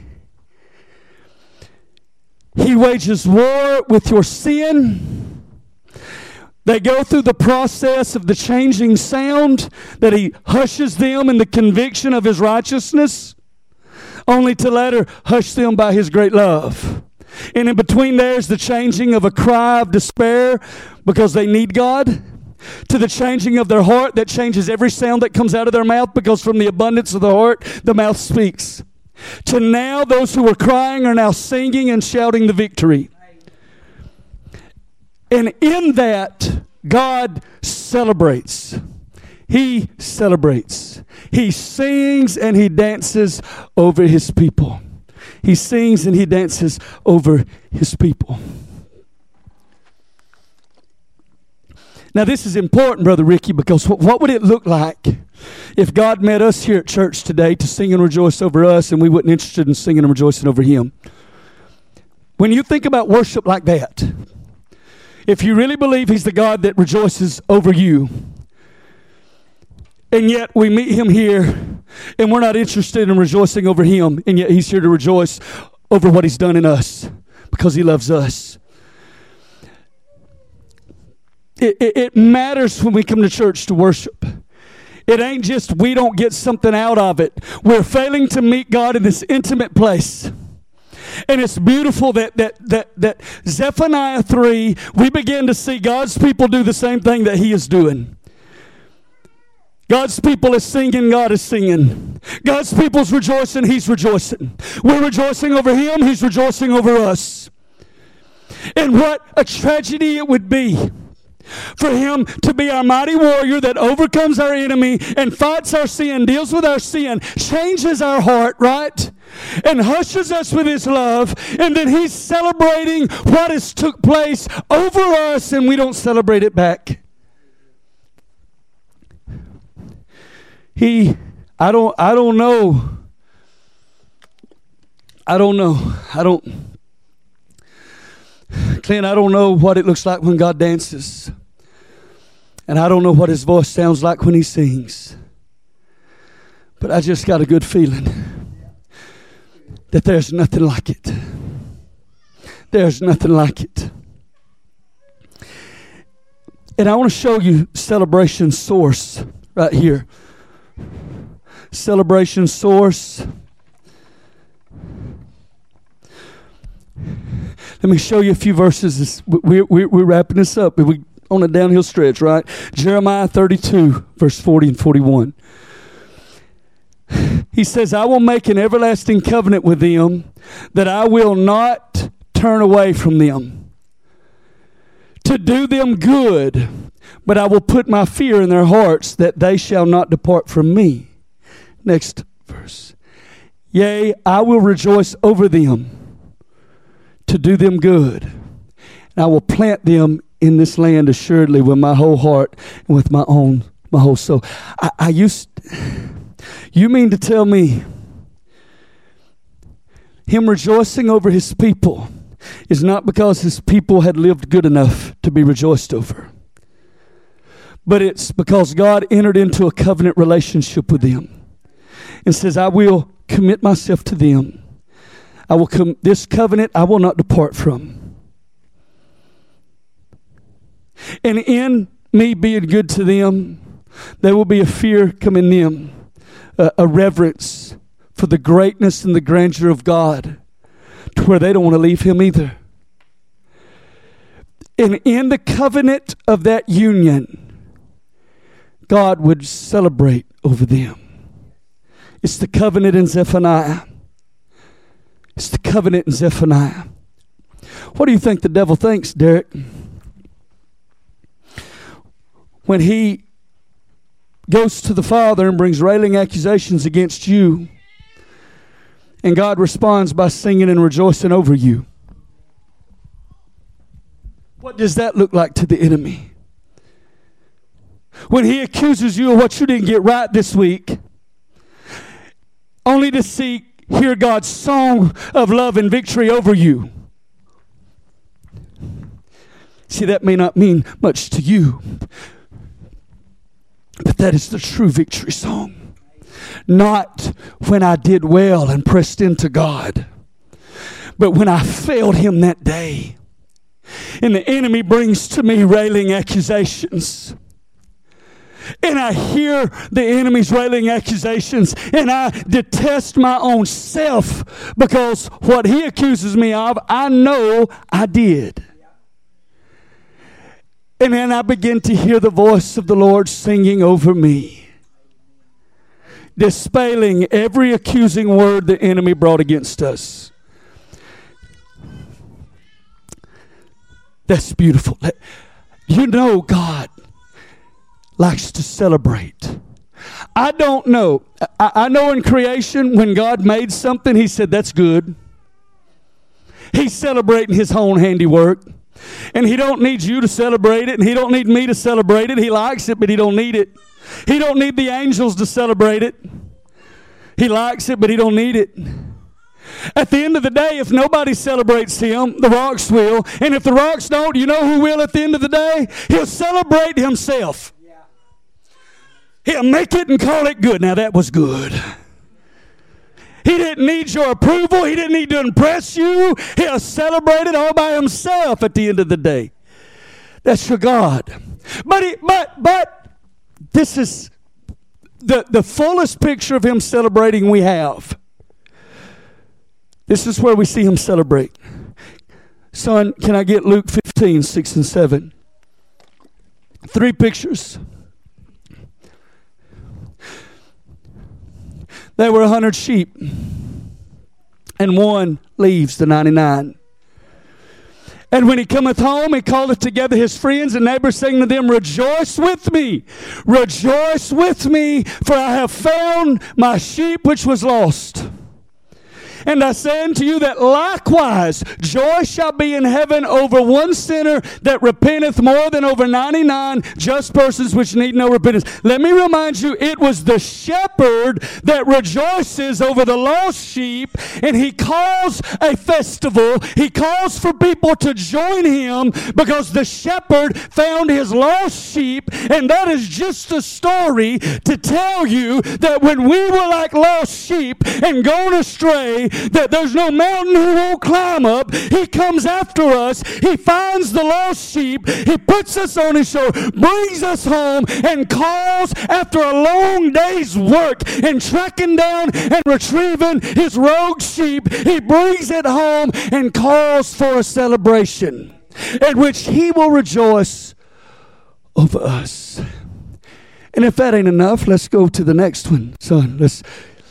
He wages war with your sin. They go through the process of the changing sound, that he hushes them in the conviction of his righteousness, only to later hush them by his great love. And in between there is the changing of a cry of despair because they need God, to the changing of their heart that changes every sound that comes out of their mouth, because from the abundance of the heart, the mouth speaks. To now those who were crying are now singing and shouting the victory. And in that, God celebrates. He celebrates. He sings and he dances over his people. He sings and he dances over his people. Now this is important, Brother Ricky, because what would it look like if God met us here at church today to sing and rejoice over us and we weren't interested in singing and rejoicing over him? When you think about worship like that, if you really believe he's the God that rejoices over you, and yet we meet him here and we're not interested in rejoicing over him, and yet he's here to rejoice over what he's done in us because he loves us. It, it, it matters when we come to church to worship. It ain't just we don't get something out of it. We're failing to meet God in this intimate place. And it's beautiful that that that that Zephaniah three, we begin to see God's people do the same thing that he is doing. God's people is singing, God is singing. God's people's rejoicing, he's rejoicing. We're rejoicing over him, he's rejoicing over us. And what a tragedy it would be for him to be our mighty warrior that overcomes our enemy and fights our sin, deals with our sin, changes our heart, right? And hushes us with his love. And then he's celebrating what has took place over us and we don't celebrate it back. He, I don't, I don't know. I don't know. I don't. Clint, I don't know what it looks like when God dances. And I don't know what his voice sounds like when he sings. But I just got a good feeling that there's nothing like it. There's nothing like it. And I want to show you Celebration Source right here. Celebration Source. Let me show you a few verses. We're, we're, we're wrapping this up. We're on a downhill stretch, right? Jeremiah thirty-two, verse forty and forty-one. He says, I will make an everlasting covenant with them, that I will not turn away from them, to do them good, but I will put my fear in their hearts, that they shall not depart from me. Next verse. Yea, I will rejoice over them, to do them good. And I will plant them in this land assuredly with my whole heart and with my own, my whole soul. I, I used, you mean to tell me him rejoicing over his people is not because his people had lived good enough to be rejoiced over, but it's because God entered into a covenant relationship with them and says, I will commit myself to them. I will come, this covenant I will not depart from. And in me being good to them, there will be a fear come in them, a, a reverence for the greatness and the grandeur of God, to where they don't want to leave him either. And in the covenant of that union, God would celebrate over them. It's the covenant in Zephaniah. It's the covenant in Zephaniah. What do you think the devil thinks, Derek? When he goes to the Father and brings railing accusations against you, and God responds by singing and rejoicing over you. What does that look like to the enemy? When he accuses you of what you didn't get right this week, only to see, hear God's song of love and victory over you. See, that may not mean much to you, but that is the true victory song. Not when I did well and pressed into God, but when I failed him that day. And the enemy brings to me railing accusations. And I hear the enemy's railing accusations, and I detest my own self because what he accuses me of, I know I did. And then I begin to hear the voice of the Lord singing over me, dispelling every accusing word the enemy brought against us. That's beautiful. You know God likes to celebrate. I don't know. I, I know in creation when God made something, he said, that's good. He's celebrating his own handiwork. And he don't need you to celebrate it, and he don't need me to celebrate it. He likes it, but he don't need it. He don't need the angels to celebrate it. He likes it, but he don't need it. At the end of the day, if nobody celebrates him, the rocks will. And if the rocks don't, you know who will at the end of the day? He'll celebrate himself. He'll make it and call it good. Now that was good. He didn't need your approval. He didn't need to impress you. He'll celebrate it all by himself at the end of the day. That's your God. But he, but but this is the, the fullest picture of him celebrating we have. This is where we see him celebrate. Son, can I get Luke fifteen, six and seven? Three pictures. There were a hundred sheep, and one leaves the ninety-nine. And when he cometh home, he calleth together his friends and neighbors, saying to them, rejoice with me, rejoice with me, for I have found my sheep which was lost. And I say unto you that likewise joy shall be in heaven over one sinner that repenteth more than over ninety-nine just persons which need no repentance. Let me remind you, it was the shepherd that rejoices over the lost sheep, and he calls a festival. He calls for people to join him because the shepherd found his lost sheep. And that is just a story to tell you that when we were like lost sheep and gone astray, that there's no mountain he won't climb up. He comes after us. He finds the lost sheep. He puts us on his shoulder, brings us home, and calls after a long day's work in tracking down and retrieving his rogue sheep. He brings it home and calls for a celebration in which he will rejoice over us. And if that ain't enough, let's go to the next one. Son, let's...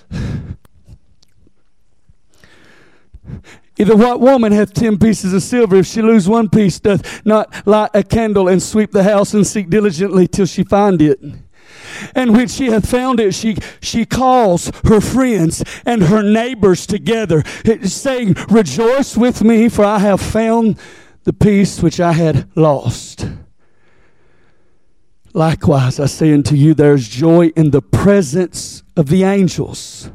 Either what woman hath ten pieces of silver, if she lose one piece, doth not light a candle and sweep the house and seek diligently till she find it? And when she hath found it, she, she calls her friends and her neighbors together, saying, rejoice with me, for I have found the piece which I had lost. Likewise, I say unto you, there is joy in the presence of the angels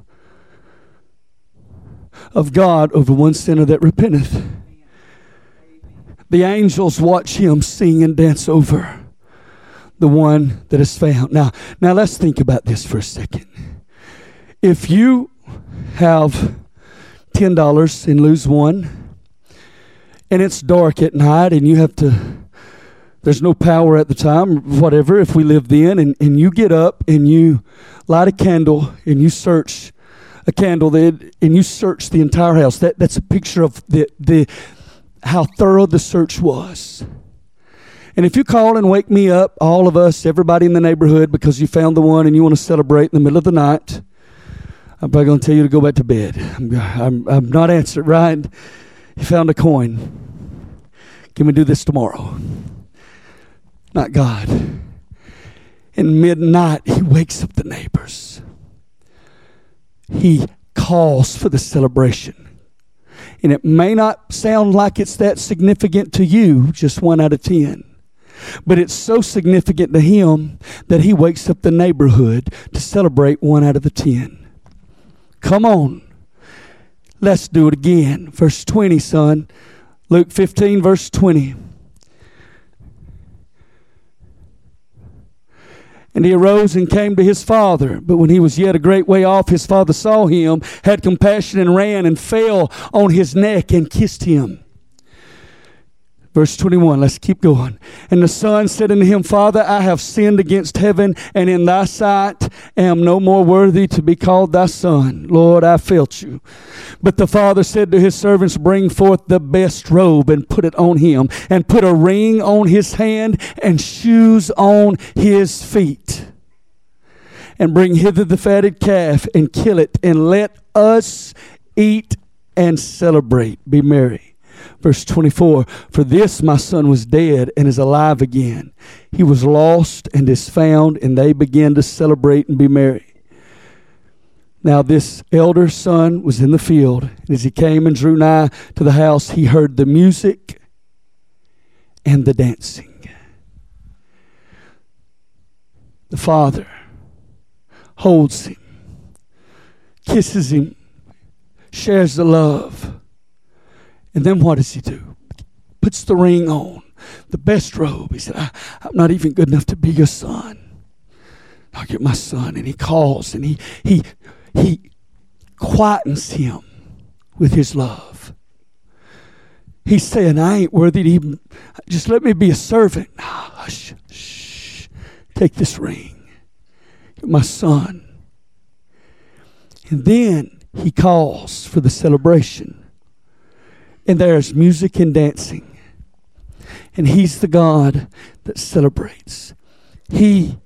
of God over one sinner that repenteth. The angels watch him sing and dance over the one that is found. Now, now let's think about this for a second. If you have ten dollars and lose one, and it's dark at night, and you have to, there's no power at the time, whatever, if we lived then, and, and you get up and you light a candle and you search a candle that, and you search the entire house. That that's a picture of the the how thorough the search was. And if you call and wake me up, all of us, everybody in the neighborhood, because you found the one and you want to celebrate in the middle of the night, I'm probably going to tell you to go back to bed. I'm I'm, I'm not answered, right? You found a coin. Can we do this tomorrow? Not God. In midnight, he wakes up the neighbors. He calls for the celebration. And it may not sound like it's that significant to you, just one out of ten. But it's so significant to him that he wakes up the neighborhood to celebrate one out of the ten. Come on. Let's do it again. Verse twenty, son. Luke fifteen, verse twenty. And he arose and came to his father. But when he was yet a great way off, his father saw him, had compassion, and ran and fell on his neck and kissed him. Verse twenty-one, let's keep going. And the son said unto him, Father, I have sinned against heaven and in thy sight, am no more worthy to be called thy son. Lord, I failed you. But the father said to his servants, Bring forth the best robe and put it on him, and put a ring on his hand and shoes on his feet. And bring hither the fatted calf and kill it, and let us eat and celebrate. Be merry. Verse twenty-four, For this my son was dead and is alive again. He was lost and is found, and they began to celebrate and be merry. Now this elder son was in the field, and as he came and drew nigh to the house, he heard the music and the dancing. The father holds him, kisses him, shares the love. And then what does he do? Puts the ring on, the best robe. He said, I, I'm not even good enough to be your son. I'll get my son. And he calls and he he he quietens him with his love. He's saying, I ain't worthy to even, just let me be a servant. Nah, hush, shh, take this ring. You're my son. And then he calls for the celebration. And there's music and dancing. And he's the God that celebrates. He,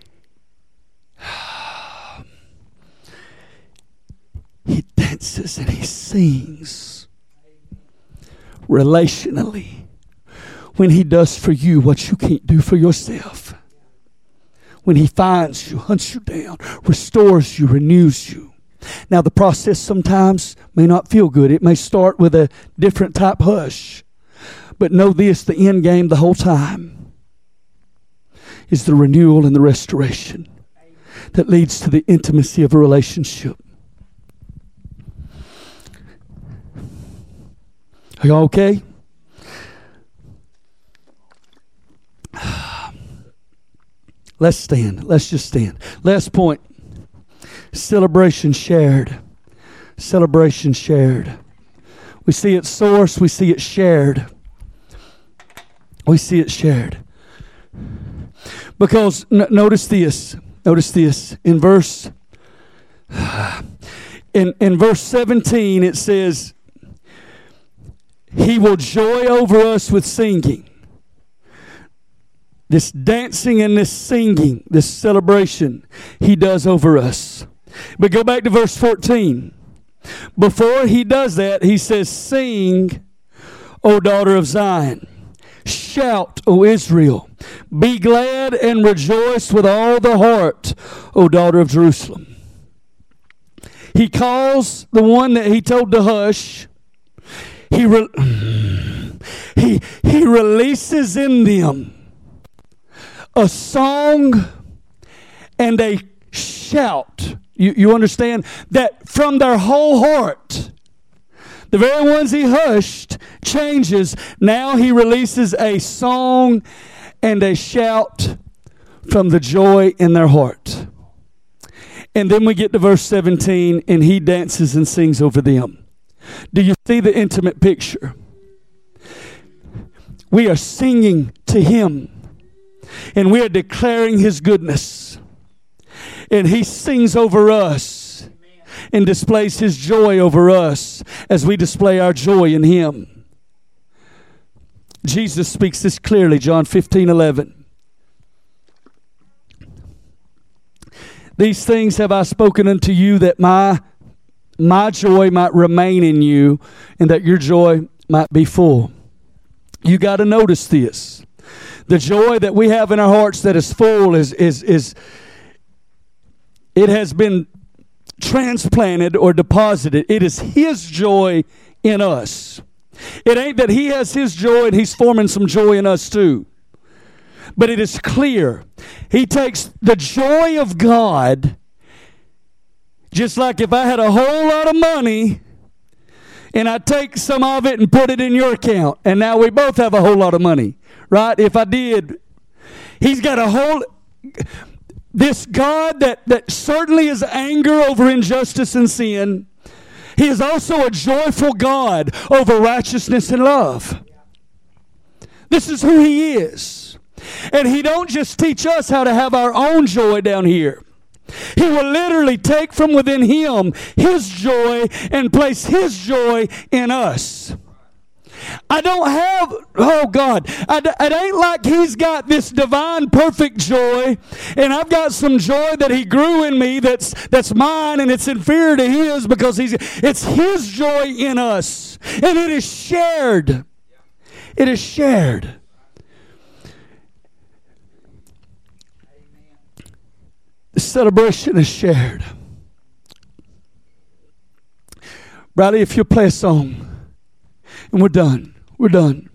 he dances and he sings relationally when he does for you what you can't do for yourself. When he finds you, hunts you down, restores you, renews you. Now, the process sometimes may not feel good. It may start with a different type hush. But know this, the end game the whole time is the renewal and the restoration that leads to the intimacy of a relationship. Are y'all okay? Let's stand. Let's just stand. Last point. Celebration shared. Celebration shared. We see its source. We see it shared. We see it shared. Because n- notice this. Notice this. In verse in, in verse seventeen it says, He will joy over us with singing. This dancing and this singing, this celebration, He does over us. But go back to verse fourteen. Before He does that, He says, Sing, O daughter of Zion. Shout, O Israel. Be glad and rejoice with all the heart, O daughter of Jerusalem. He calls the one that He told to hush. He, re- he, he releases in them a song and a shout. You, you understand? That from their whole heart, the very ones He hushed changes. Now He releases a song and a shout from the joy in their heart. And then we get to verse seventeen, and He dances and sings over them. Do you see the intimate picture? We are singing to Him, and we are declaring His goodness. And He sings over us and displays His joy over us as we display our joy in Him. Jesus speaks this clearly, John fifteen eleven. These things have I spoken unto you, that my, my joy might remain in you, and that your joy might be full. You got to notice this. The joy that we have in our hearts that is full is, is, is it has been transplanted or deposited. It is His joy in us. It ain't that He has His joy and He's forming some joy in us too. But it is clear. He takes the joy of God, just like if I had a whole lot of money and I take some of it and put it in your account, and now we both have a whole lot of money, right? If I did, He's got a whole... This God that, that certainly is anger over injustice and sin, He is also a joyful God over righteousness and love. This is who He is. And He don't just teach us how to have our own joy down here. He will literally take from within Him His joy and place His joy in us. I don't have, oh God, I, it ain't like He's got this divine perfect joy and I've got some joy that He grew in me that's that's mine and it's inferior to His because He's, it's His joy in us. And it is shared. It is shared. The celebration is shared. Bradley, if you'll play a song. And we're done. We're done.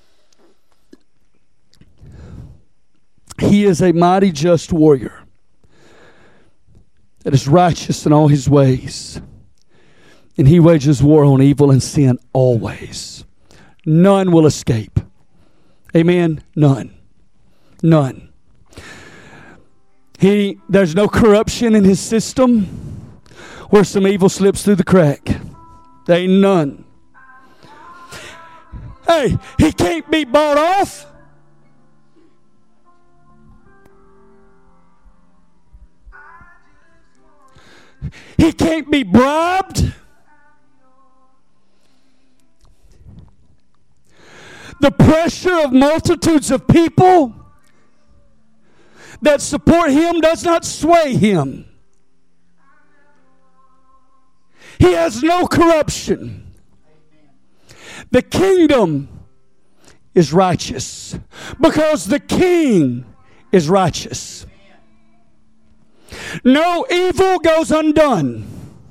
He is a mighty just warrior that is righteous in all His ways. And He wages war on evil and sin always. None will escape. Amen? None. None. He, there's no corruption in His system where some evil slips through the crack. There ain't none. Hey, He can't be bought off. He can't be bribed. The pressure of multitudes of people that support Him does not sway Him. He has no corruption. The kingdom is righteous because the King is righteous. No evil goes undone.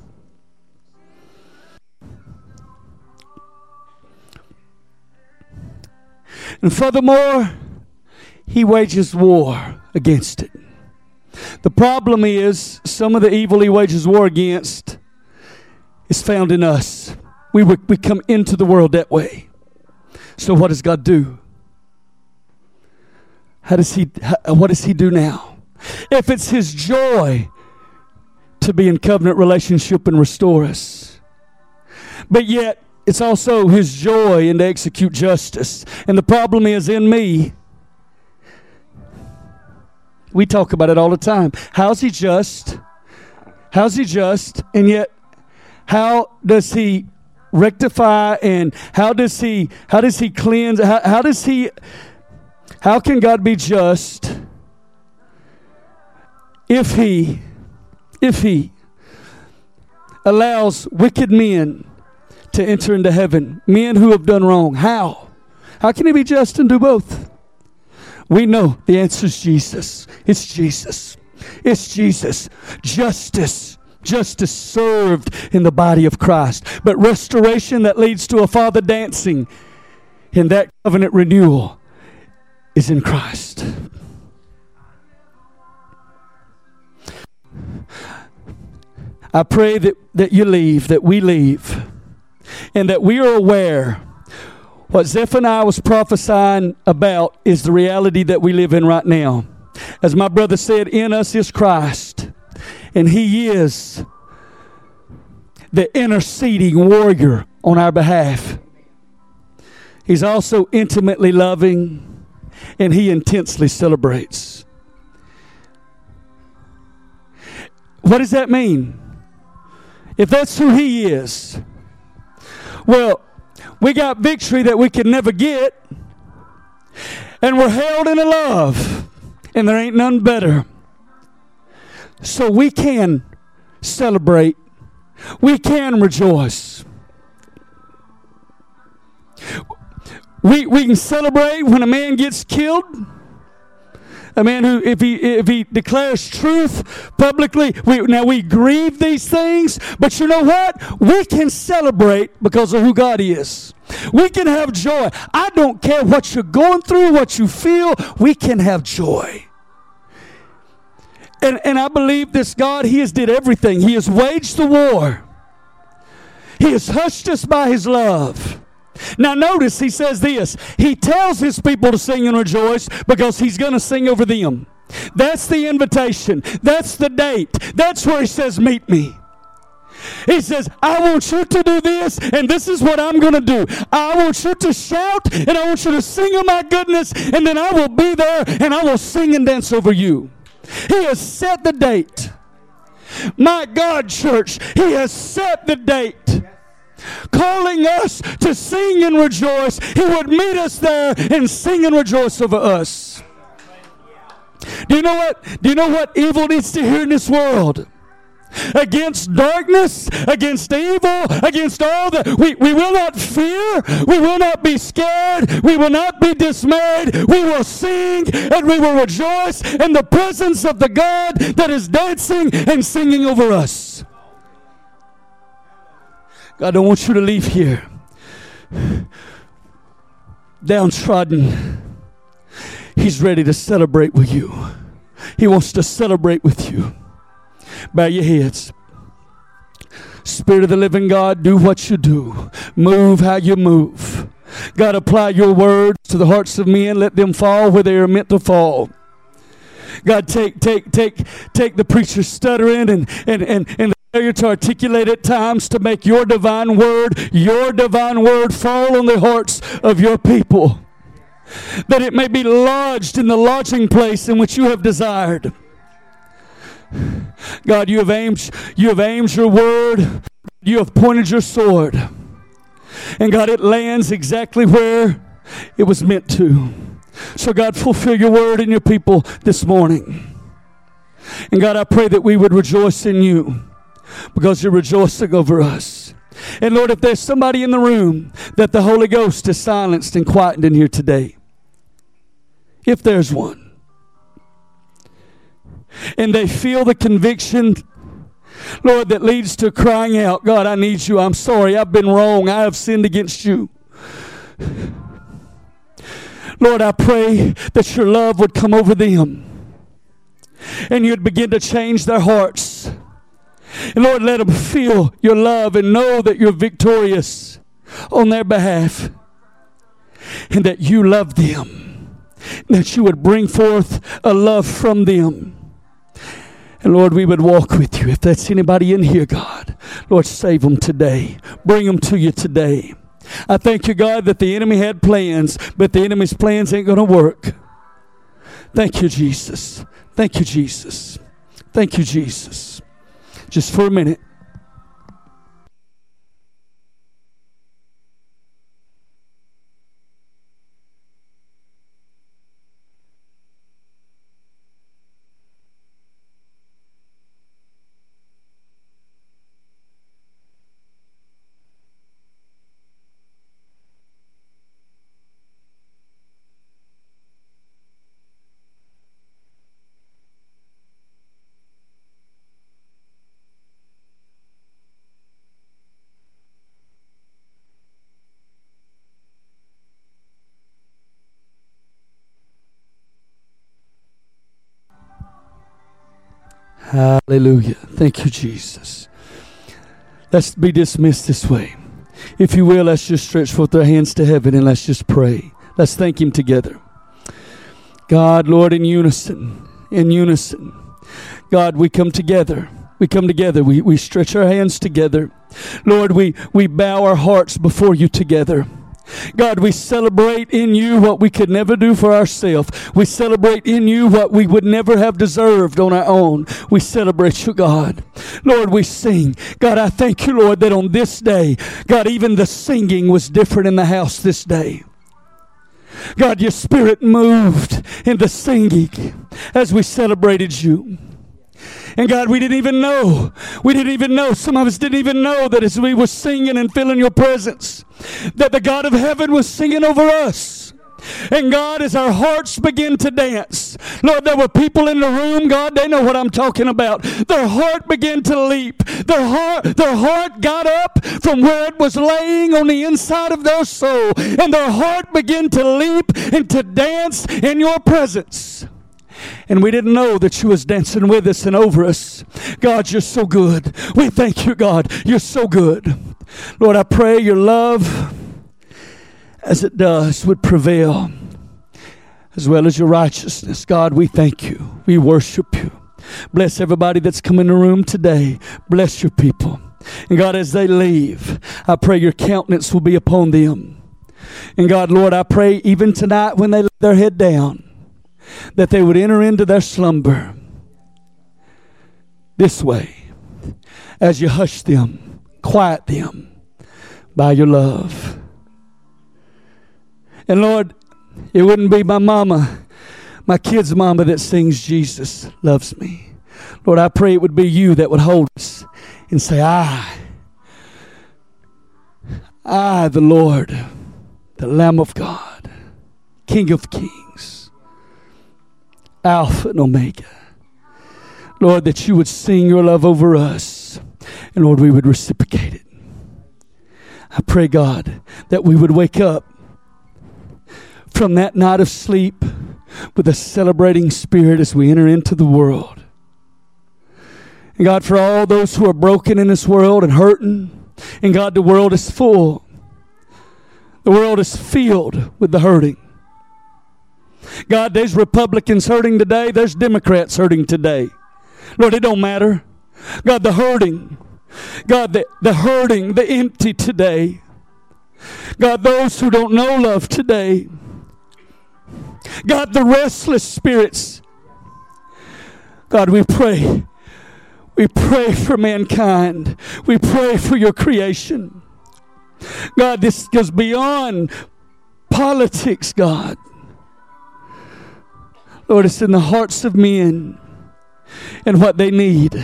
And furthermore, He wages war against it. The problem is some of the evil He wages war against is found in us. We, we come into the world that way. So what does God do? How does he, how, what does He do now? If it's His joy to be in covenant relationship and restore us, but yet it's also His joy and to execute justice. And the problem is in me. We talk about it all the time. How's He just? How's He just? And yet, how does He rectify and how does he how does he cleanse how, how does he how can God be just if he if he allows wicked men to enter into heaven, men who have done wrong? How how can He be just and do both? We know the answer is Jesus. It's Jesus. It's Jesus. Justice Justice served in the body of Christ. But restoration that leads to a Father dancing in that covenant renewal is in Christ. I pray that, that you leave, that we leave, and that we are aware what Zephaniah was prophesying about is the reality that we live in right now. As my brother said, in us is Christ. And He is the interceding warrior on our behalf. He's also intimately loving, and He intensely celebrates. What does that mean? If that's who He is, well, we got victory that we can never get, and we're held in a love, and there ain't none better. So we can celebrate. We can rejoice. We we can celebrate when a man gets killed. A man who, if he if he declares truth publicly, we, now we grieve these things. But you know what? We can celebrate because of who God is. We can have joy. I don't care what you're going through, what you feel. We can have joy. And, and I believe this God, He has did everything. He has waged the war. He has hushed us by His love. Now notice He says this. He tells His people to sing and rejoice because He's going to sing over them. That's the invitation. That's the date. That's where He says, meet me. He says, I want you to do this, and this is what I'm going to do. I want you to shout, and I want you to sing of my goodness, and then I will be there, and I will sing and dance over you. He has set the date. My God, church, He has set the date, calling us to sing and rejoice. He would meet us there and sing and rejoice over us. Do you know what? Do you know what evil needs to hear in this world? Against darkness, against evil, against all that. We, we will not fear. We will not be scared. We will not be dismayed. We will sing and we will rejoice in the presence of the God that is dancing and singing over us. God, I don't want you to leave here downtrodden. He's ready to celebrate with you. He wants to celebrate with you. Bow your heads. Spirit of the living God, do what you do. Move how you move. God, apply your words to the hearts of men. Let them fall where they are meant to fall. God, take take take take the preacher stuttering and and and, and failure to articulate at times to make your divine word, your divine word fall on the hearts of your people, that it may be lodged in the lodging place in which you have desired. God, you have aimed, you have aimed your word, you have pointed your sword, and God, it lands exactly where it was meant to. So God, fulfill your word in your people this morning. And God, I pray that we would rejoice in you, because you're rejoicing over us. And Lord, if there's somebody in the room that the Holy Ghost is silenced and quietened in here today, if there's one, and they feel the conviction, Lord, that leads to crying out, God, I need you. I'm sorry. I've been wrong. I have sinned against you. Lord, I pray that your love would come over them, and you'd begin to change their hearts. And Lord, let them feel your love and know that you're victorious on their behalf, and that you love them, that you would bring forth a love from them. And Lord, we would walk with you. If that's anybody in here, God, Lord, save them today. Bring them to you today. I thank you, God, that the enemy had plans, but the enemy's plans ain't going to work. Thank you, Jesus. Thank you, Jesus. Thank you, Jesus. Just for a minute. Hallelujah. Thank you, Jesus. Let's be dismissed this way. If you will, let's just stretch forth our hands to heaven and let's just pray. Let's thank him together. God, Lord, in unison, in unison. God, we come together. We come together. We, we stretch our hands together. Lord, we, we bow our hearts before you together. God, we celebrate in you what we could never do for ourselves. We celebrate in you what we would never have deserved on our own. We celebrate you, God. Lord, we sing. God, I thank you, Lord, that on this day, God, even the singing was different in the house this day. God, your spirit moved in the singing as we celebrated you. And God, we didn't even know. We didn't even know. Some of us didn't even know that as we were singing and feeling your presence, that the God of heaven was singing over us. And God, as our hearts begin to dance, Lord, there were people in the room, God, they know what I'm talking about. Their heart began to leap. Their heart, their heart got up from where it was laying on the inside of their soul. And their heart began to leap and to dance in your presence. And we didn't know that you was dancing with us and over us. God, you're so good. We thank you, God. You're so good. Lord, I pray your love, as it does, would prevail, as well as your righteousness. God, we thank you. We worship you. Bless everybody that's come in the room today. Bless your people. And God, as they leave, I pray your countenance will be upon them. And God, Lord, I pray even tonight when they lay their head down, that they would enter into their slumber this way, as you hush them, quiet them by your love. And Lord, it wouldn't be my mama, my kid's mama, that sings Jesus loves me. Lord, I pray it would be you that would hold us and say, I, I, the Lord, the Lamb of God, King of Kings, Alpha and Omega. Lord, that you would sing your love over us, and Lord, we would reciprocate it. I pray, God, that we would wake up from that night of sleep with a celebrating spirit as we enter into the world. And God, for all those who are broken in this world and hurting, and God, the world is full. The world is filled with the hurting. God, there's Republicans hurting today. There's Democrats hurting today. Lord, it don't matter. God, the hurting. God, the, the hurting, the empty today. God, those who don't know love today. God, the restless spirits. God, we pray. We pray for mankind. We pray for your creation. God, this goes beyond politics, God. Lord, it's in the hearts of men and what they need.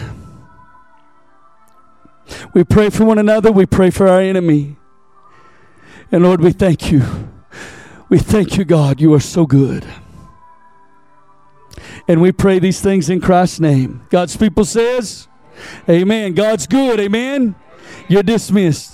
We pray for one another. We pray for our enemy. And Lord, we thank you. We thank you, God. You are so good. And we pray these things in Christ's name. God's people says, amen. God's good. Amen. You're dismissed.